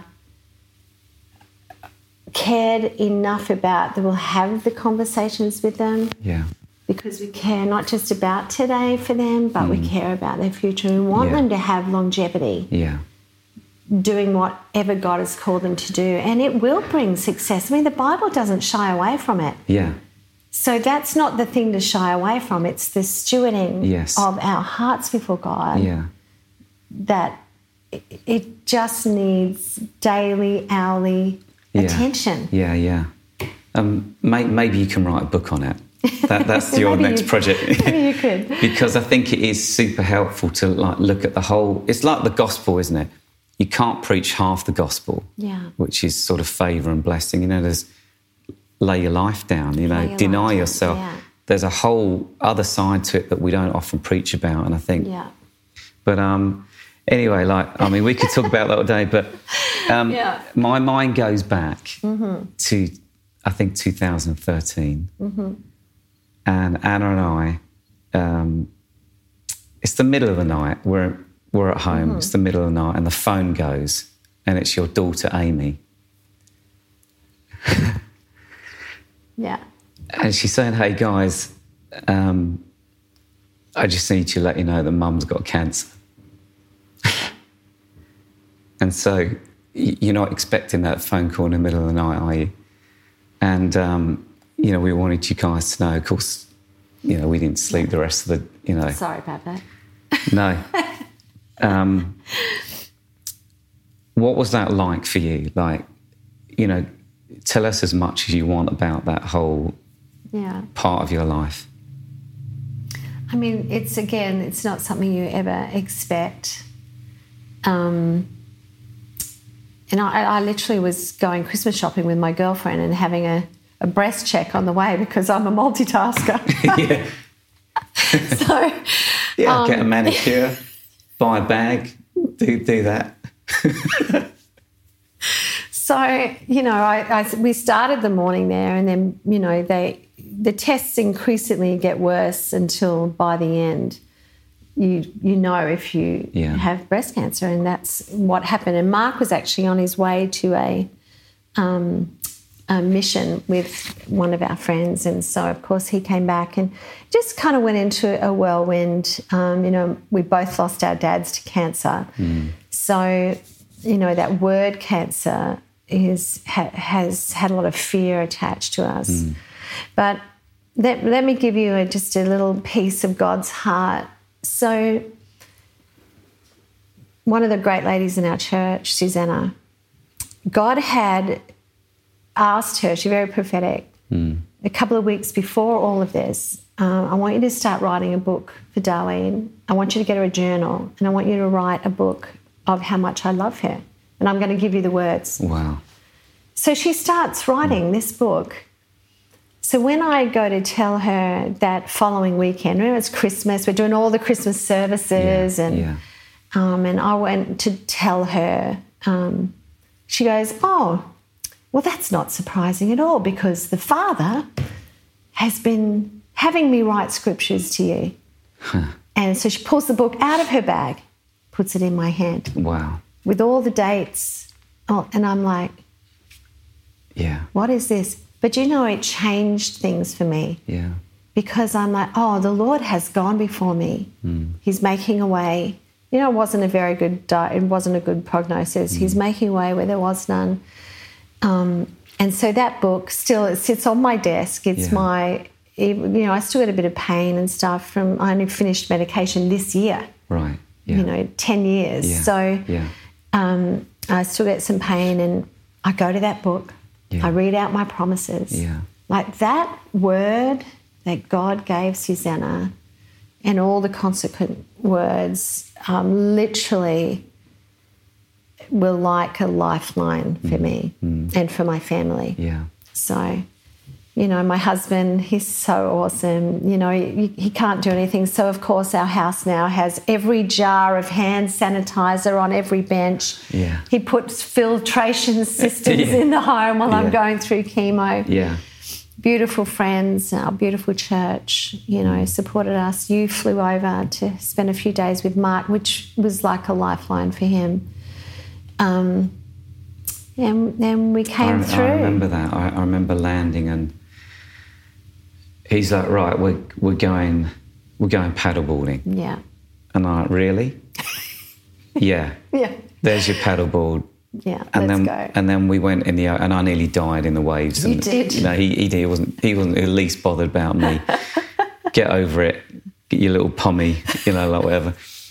cared enough about that we'll have the conversations with them. Yeah. Because we care not just about today for them, but we care about their future. We want them to have longevity. Yeah. Doing whatever God has called them to do. And it will bring success. I mean, the Bible doesn't shy away from it. Yeah. So that's not the thing to shy away from. It's the stewarding of our hearts before God. Yeah. That it just needs daily, hourly attention. Yeah, yeah. Maybe you can write a book on it. That's your next project. Maybe you could. Because I think it is super helpful to look at the whole... It's like the gospel, isn't it? You can't preach half the gospel, which is sort of favour and blessing. There's lay your life down, deny yourself. Yeah. There's a whole other side to it that we don't often preach about, and I think... Yeah. But anyway, we could talk about that all day, but my mind goes back to, I think, 2013. And Anna and I, it's the middle of the night. We're at home. It's the middle of the night, and the phone goes, and it's your daughter, Amy. Yeah. And she's saying, hey, guys, I just need to let you know that Mum's got cancer. And so you're not expecting that phone call in the middle of the night, are you? And, you know, we wanted you guys to know, of course, you know, we didn't sleep the rest of the, you know. Sorry about that. No. What was that like for you? Like, you know, tell us as much as you want about that whole part of your life. I mean, it's not something you ever expect. And I literally was going Christmas shopping with my girlfriend and having a breast check on the way because I'm a multitasker. Yeah. So, get a manicure, buy a bag, do that. So, you know, we started the morning there, and then, you know, the tests increasingly get worse until by the end you know if you have breast cancer, and that's what happened. And Mark was actually on his way to a mission with one of our friends, and so of course he came back and just kind of went into a whirlwind. You know, we both lost our dads to cancer, so you know that word cancer has had a lot of fear attached to us. But let me give you just a little piece of God's heart. So one of the great ladies in our church, Susanna, God had asked her, she's very prophetic, a couple of weeks before all of this, I want you to start writing a book for Darlene. I want you to get her a journal, and I want you to write a book of how much I love her. And I'm going to give you the words. Wow. So she starts writing this book. So when I go to tell her that following weekend, remember it's Christmas, we're doing all the Christmas services, and I went to tell her, she goes, oh, well, that's not surprising at all because the Father has been having me write scriptures to you. And so she pulls the book out of her bag, puts it in my hand. Wow. With all the dates. Oh, and I'm like, what is this? But you know, it changed things for me. Yeah. Because I'm like, oh, the Lord has gone before me. He's making a way. You know, it wasn't a very good it wasn't a good prognosis. He's making a way where there was none. And so that book still, it sits on my desk. It's my, you know, I still get a bit of pain and stuff from, I only finished medication this year. Right. Yeah. You know, 10 years. Yeah. So I still get some pain, and I go to that book. I read out my promises. Yeah. Like that word that God gave Susanna and all the consequent words literally were like a lifeline for me and for my family. Yeah. So, you know, my husband, he's so awesome. You know, he can't do anything. So, of course, our house now has every jar of hand sanitizer on every bench. Yeah. He puts filtration systems in the home while I'm going through chemo. Yeah. Beautiful friends, our beautiful church, you know, supported us. You flew over to spend a few days with Mark, which was like a lifeline for him. And then we came through. I remember that. I remember landing, and he's like, right, we're going paddleboarding. Yeah. And I'm like, really? Yeah. Yeah. There's your paddleboard. Yeah. And go. And then we went in and I nearly died in the waves. You and, did. You know, he wasn't the least bothered about me. Get over it. Get your little pommy, you know, like whatever.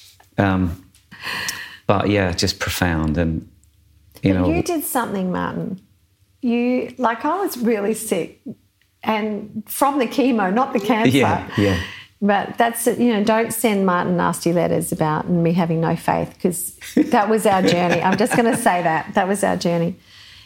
But yeah, just profound. And you know, you did something, Martin. I was really sick, and from the chemo, not the cancer. Yeah. But that's it. You know, don't send Martin nasty letters about me having no faith, because that was our journey. I'm just going to say that was our journey.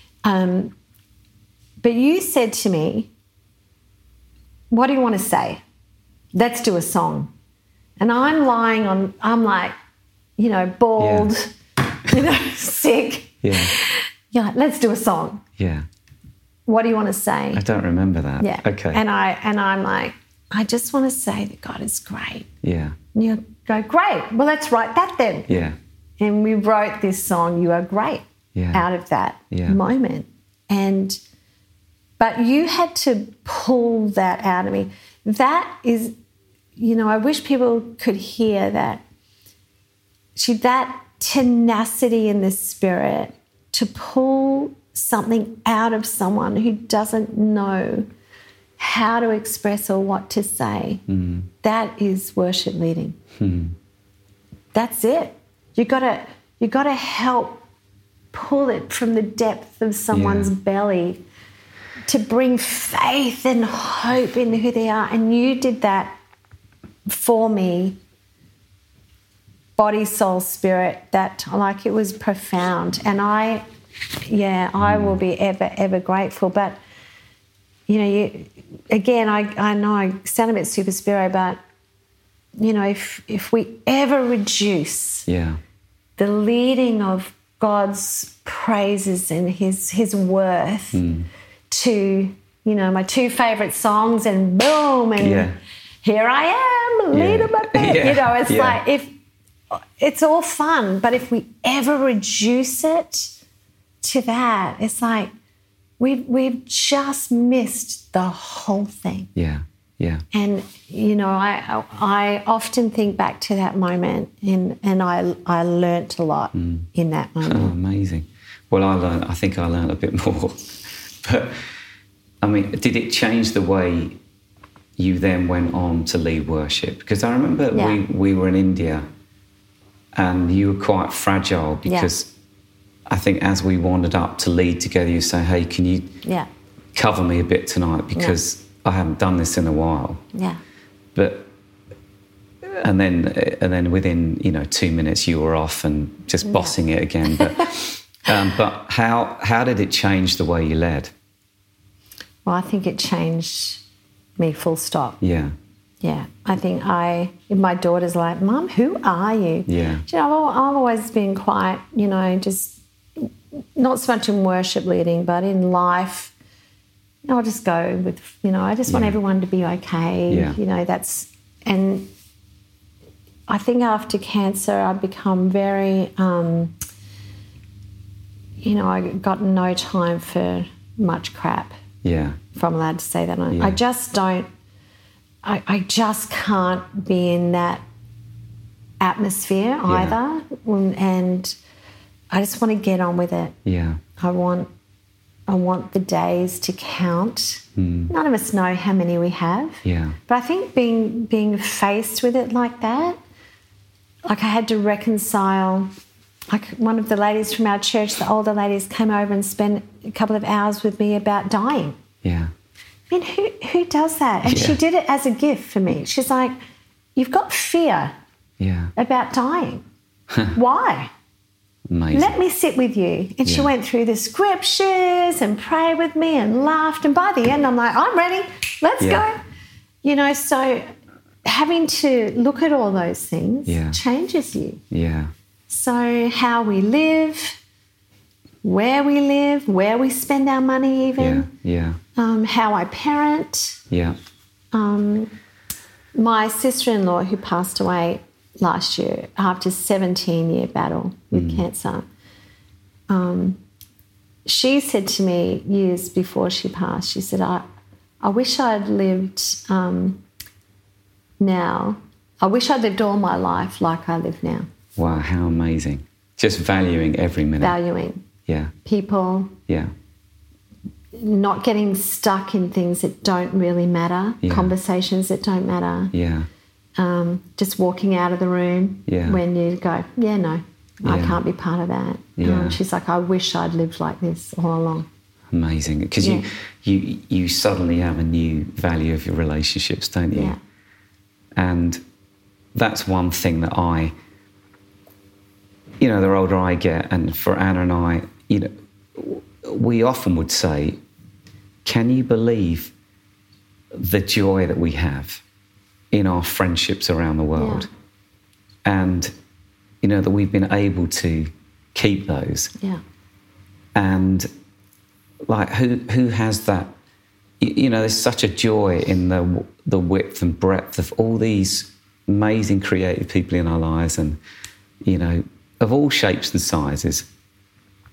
But you said to me, "What do you want to say? Let's do a song." And I'm like, you know, bald, you know, sick. Yeah. You're like, let's do a song. Yeah. What do you want to say? I don't remember that. Yeah. Okay. And I'm like, I just want to say that God is great. Yeah. And you go, great. Well, let's write that then. Yeah. And we wrote this song, You Are Great. out of that moment. But you had to pull that out of me. That is, I wish people could hear that. That tenacity in the spirit to pull something out of someone who doesn't know how to express or what to say. That is worship leading. That's it. You got to help pull it from the depth of someone's belly to bring faith and hope in who they are. And you did that for me, body, soul, spirit, that it was profound. And I will be ever, ever grateful. But, I know I sound a bit super spiro, but, if we ever reduce the leading of God's praises and his worth to, my two favourite songs and boom, and here I am, leader my bed. It's like, if it's all fun, but if we ever reduce it to that, it's like we've just missed the whole thing. Yeah. And, I often think back to that moment and I learnt a lot in that moment. Oh, amazing. Well, I think I learned a bit more. But, I mean, did it change the way you then went on to lead worship? Because I remember we were in India and you were quite fragile because I think as we wandered up to lead together, you say, hey, can you cover me a bit tonight because I haven't done this in a while. Yeah. But and then within 2 minutes you were off and just bossing it again. But but how did it change the way you led? Well, I think it changed me full stop. Yeah. Yeah. I think my daughter's like, Mum, who are you? Yeah. I've always been quite, just not so much in worship leading, but in life. I'll just go with, I just want everyone to be okay. Yeah. And I think after cancer, I've become very, I got no time for much crap. Yeah. If I'm allowed to say that. I just don't, I just can't be in that atmosphere either. And I just want to get on with it. Yeah. I want the days to count. None of us know how many we have. Yeah. But I think being faced with it like that, I had to reconcile. One of the ladies from our church, the older ladies, came over and spent a couple of hours with me about dying. Yeah. I mean, who does that? And she did it as a gift for me. She's like, you've got fear about dying. Why? Amazing. Let me sit with you. And she went through the scriptures and prayed with me and laughed. And by the end, I'm like, I'm ready. Let's go. So having to look at all those things changes you. Yeah. So how we live, where we spend our money even. Yeah. How I parent. Yeah. My sister-in-law who passed away last year after a 17-year battle with cancer. She said to me years before she passed, she said, I wish I'd lived now. I wish I'd lived all my life like I live now. Wow, how amazing. Just valuing every minute. Valuing. Yeah. People. Yeah. Not getting stuck in things that don't really matter. Yeah. Conversations that don't matter. Yeah. Just walking out of the room when you go, I can't be part of that. Yeah. She's like, I wish I'd lived like this all along. Amazing. Because you suddenly have a new value of your relationships, don't you? Yeah. And that's one thing that the older I get, and for Anna and I, we often would say, can you believe the joy that we have in our friendships around the world? Yeah. And, that we've been able to keep those. Yeah. And, who has that? There's such a joy in the width and breadth of all these amazing creative people in our lives and, of all shapes and sizes.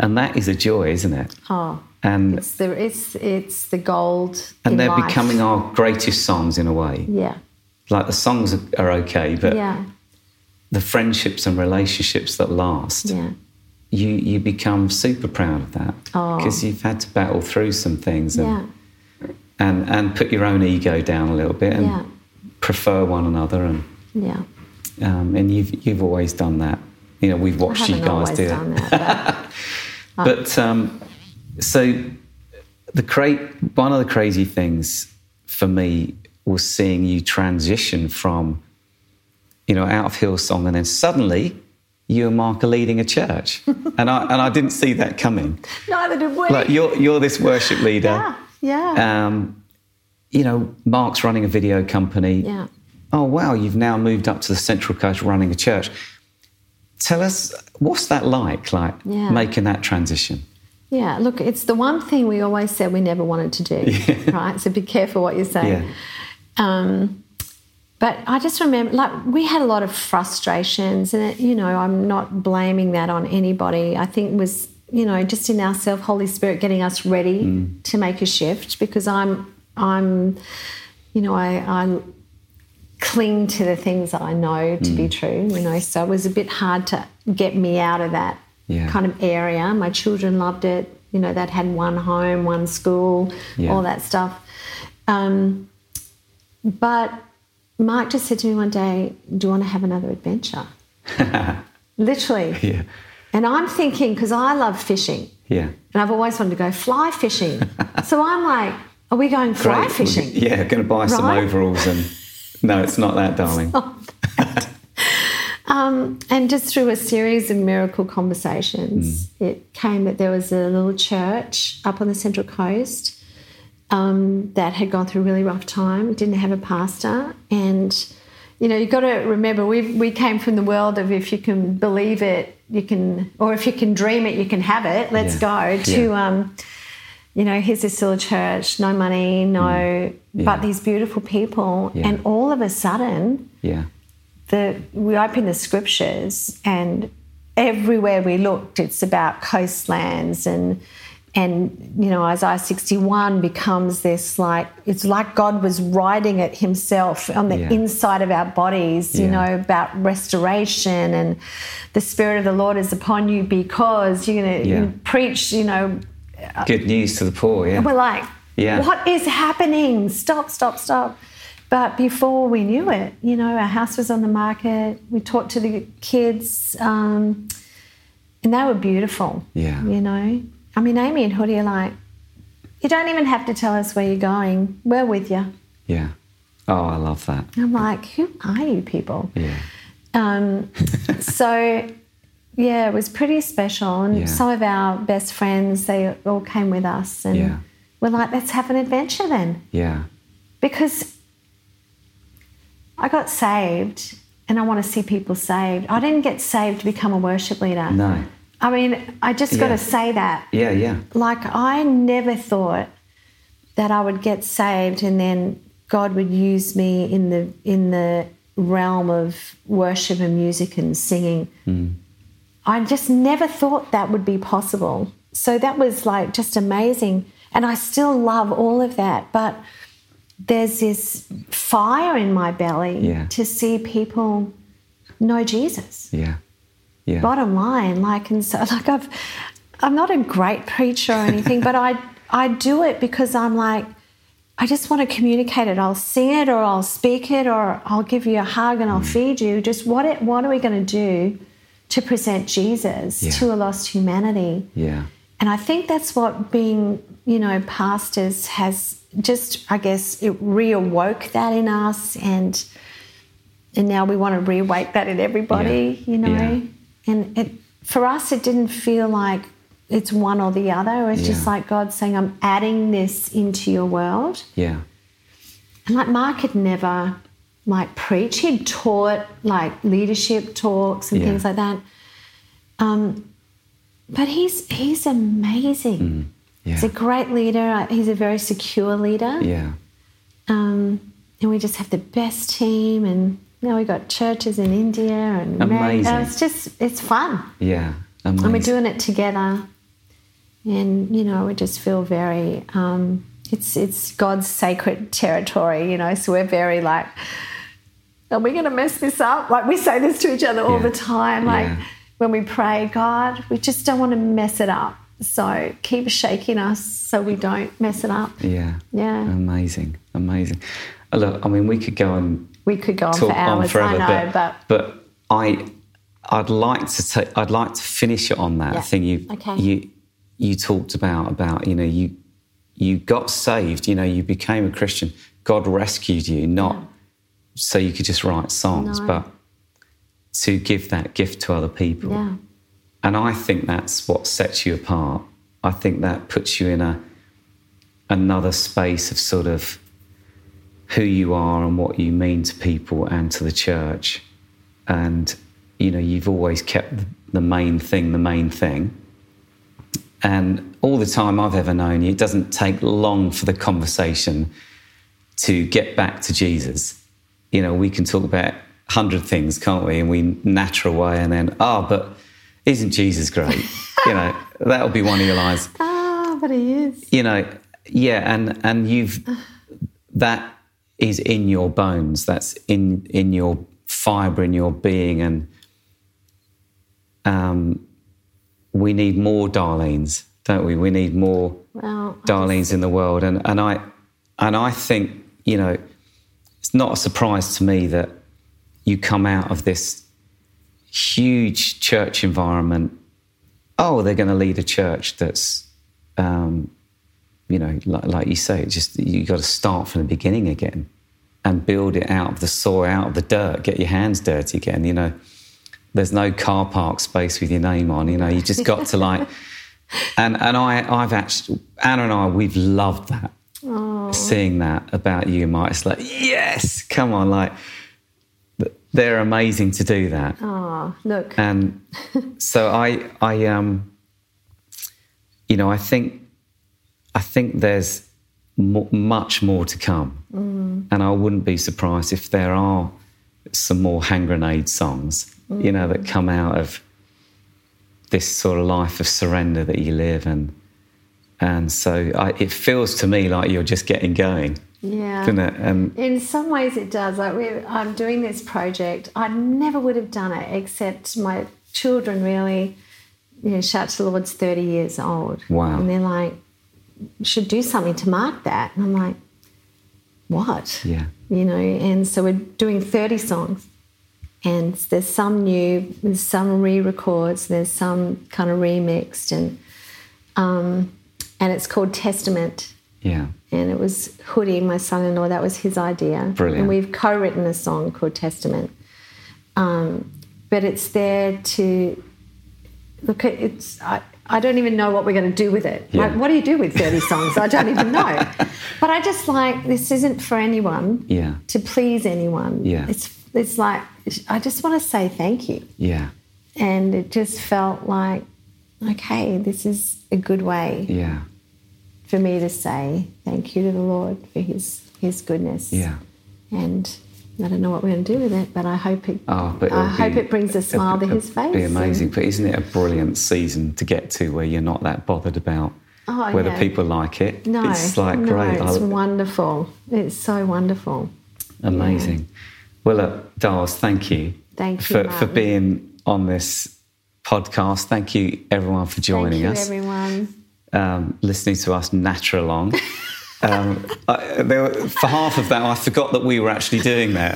And that is a joy, isn't it? Oh, and it's the gold. And they're life. becoming our greatest songs in a way. Yeah. Like the songs are okay, but yeah. the friendships and relationships that last, yeah. you become super proud of that because you've had to battle through some things and put your own ego down a little bit and prefer one another and you've always done that. You know, we've watched you guys do it. But so one of the crazy things for me was seeing you transition from, you know, out of Hillsong, and then suddenly you and Mark are leading a church, and I didn't see that coming. Neither did we. Like you're this worship leader. Yeah. You know, Mark's running a video company. Yeah. Oh wow, you've now moved up to the Central Coast running a church. Tell us, what's that like making that transition? Yeah, look, it's the one thing we always said we never wanted to do, right? So be careful what you say. Yeah. But I just remember, like, we had a lot of frustrations, and, you know, I'm not blaming that on anybody. I think it was, you know, just in ourselves, Holy Spirit getting us ready to make a shift, because I'm, you know, I cling to the things that I know to be true, you know, so it was a bit hard to get me out of that kind of area. My children loved it, you know, they'd had one home, one school, all that stuff. But Mark just said to me one day, do you want to have another adventure? Literally. Yeah. And I'm thinking, because I love fishing. Yeah. And I've always wanted to go fly fishing. So I'm like, are we going fly fishing? Yeah, going to buy some overalls and... No, it's not that, darling. And just through a series of miracle conversations, it came that there was a little church up on the Central Coast that had gone through a really rough time. It didn't have a pastor. And, you know, you've got to remember, we came from the world of if you can believe it, you can, or if you can dream it, you can have it. Let's go to, you know, here's this little church, no money, but these beautiful people. Yeah. And all of a sudden, we opened the scriptures, and everywhere we looked, it's about coastlands and you know, Isaiah 61 becomes this, like, it's like God was writing it himself on the inside of our bodies, you know, about restoration, and the Spirit of the Lord is upon you because you're going to preach, you know. Good news to the poor, And we're like, what is happening? Stop. But before we knew it, you know, our house was on the market. We talked to the kids, and they were beautiful, you know. I mean, Amy and Hoodie are like, you don't even have to tell us where you're going. We're with you. Yeah. Oh, I love that. I'm like, who are you people? Yeah. So... yeah, it was pretty special. And some of our best friends, they all came with us. And we're like, let's have an adventure then. Yeah. Because I got saved and I want to see people saved. I didn't get saved to become a worship leader. No. I mean, I just got to say that. Yeah. Like, I never thought that I would get saved and then God would use me in the realm of worship and music and singing. I just never thought that would be possible. So that was like just amazing. And I still love all of that. But there's this fire in my belly to see people know Jesus. Yeah. Bottom line, like, and so, like, I'm not a great preacher or anything, but I do it because I'm like, I just want to communicate it. I'll sing it, or I'll speak it, or I'll give you a hug and I'll feed you. Just what are we going to do to present Jesus to a lost humanity? Yeah. And I think that's what being, you know, pastors has just, I guess, it reawoke that in us, and now we want to reawake that in everybody, you know. Yeah. And for us, it didn't feel like it's one or the other. It was just like God saying, I'm adding this into your world. Yeah. And like Mark had never like preached. He'd taught like leadership talks and things like that. But he's amazing. He's a great leader. He's a very secure leader. Yeah. And we just have the best team, and now we've got churches in India and amazing. It's fun. Yeah. Amazing. And we're doing it together. And, you know, we just feel very, it's God's sacred territory, you know, so we're very like, are we going to mess this up? Like, we say this to each other all the time. Like, when we pray, God, we just don't want to mess it up. So keep shaking us so we don't mess it up. Yeah. Yeah. Amazing. Look, I mean, we could go on for hours, forever, I know, but I'd like to finish it on that thing you talked about, you know, you got saved, you know, you became a Christian. God rescued you, not so you could just write songs, but to give that gift to other people. Yeah. And I think that's what sets you apart. I think that puts you in another space of sort of who you are and what you mean to people and to the church. And, you know, you've always kept the main thing. And all the time I've ever known you, it doesn't take long for the conversation to get back to Jesus. You know, we can talk about 100 things, can't we? And we natter away and then, but isn't Jesus great? You know, that'll be one of your lines. But he is. You know, and that is in your bones. That's in your fibre, in your being. And we need more Darlenes, don't we? We need more Darlenes in the world. And I think, you know, it's not a surprise to me that you come out of this huge church environment. They're going to lead a church that's, you know, like you say, you got to start from the beginning again and build it out of the soil, out of the dirt, get your hands dirty again. You know, there's no car park space with your name on. You know, you just got to like, and I've actually, Anna and I, we've loved that. Seeing that about you, Mike. It's like, yes, come on, like, they're amazing to do that. Oh, look. And so I you know, I think there's much more to come. And I wouldn't be surprised if there are some more hand grenade songs, you know, that come out of this sort of life of surrender that you live. And so it feels to me like you're just getting going. Yeah. Doesn't it? In some ways it does. Like I'm doing this project. I never would have done it except my children really, you know, Shout to the Lord's 30 years old. Wow. And they're like, you should do something to mark that. And I'm like, what? Yeah. You know, and so we're doing 30 songs. And there's some new, there's some re-records, there's some kind of remixed, and it's called Testament. Yeah. And it was Hoodie, my son-in-law, that was his idea. Brilliant. And we've co-written a song called Testament. But it's there to look at, I don't even know what we're going to do with it. Yeah. Like, what do you do with 30 songs? I don't even know. But I just like, this isn't for anyone, to please anyone. Yeah. It's like, I just want to say thank you. Yeah. And it just felt like, okay, this is a good way for me to say thank you to the Lord for his goodness. Yeah. And I don't know what we're going to do with it, but I hope it it brings a smile to his face. It'd be amazing. But isn't it a brilliant season to get to where you're not that bothered about whether people like it? No, it's like great. It's wonderful. It's so wonderful. Amazing. Yeah. Well, look, Darls, thank you. Thank you for being on this podcast. Thank you, everyone, for joining us. Thank you, everyone. Listening to us natter along. For half of that, I forgot that we were actually doing that.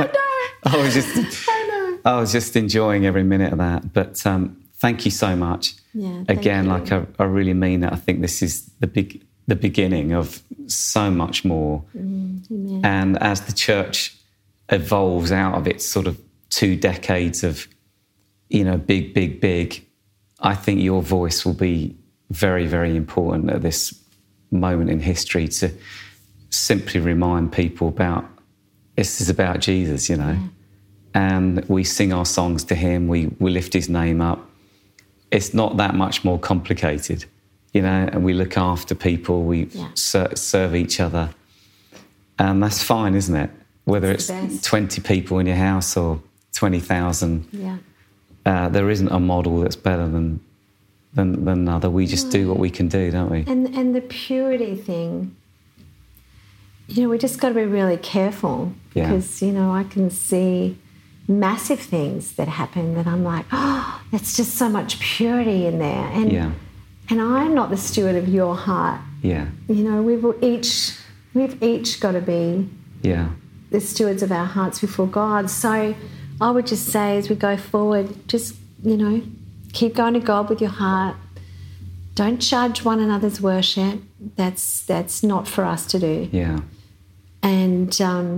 I was just enjoying every minute of that. But thank you so much. Yeah, again, like I really mean it. I think this is the beginning of so much more. Amen. And as the church evolves out of its sort of 2 decades of, you know, big, I think your voice will be very, very important at this moment in history to simply remind people about, this is about Jesus, you know. Yeah. And we sing our songs to him, we lift his name up. It's not that much more complicated, you know, and we look after people, we serve each other. And that's fine, isn't it? Whether it's 20 people in your house or 20,000. Yeah. There isn't a model that's better than than another. We just do what we can do, don't we? And the purity thing, we just got to be really careful because, I can see massive things that happen that I'm like, oh, that's just so much purity in there. And I'm not the steward of your heart. Yeah. We've each got to be the stewards of our hearts before God. So I would just say as we go forward, just, keep going to God with your heart. Don't judge one another's worship. That's not for us to do. Yeah. And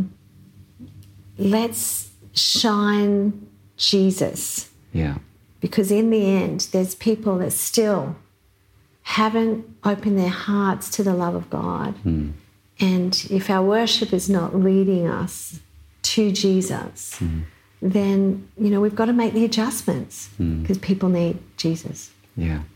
let's shine Jesus. Yeah. Because in the end, there's people that still haven't opened their hearts to the love of God. And if our worship is not leading us to Jesus, then, we've got to make the adjustments because people need Jesus. Yeah.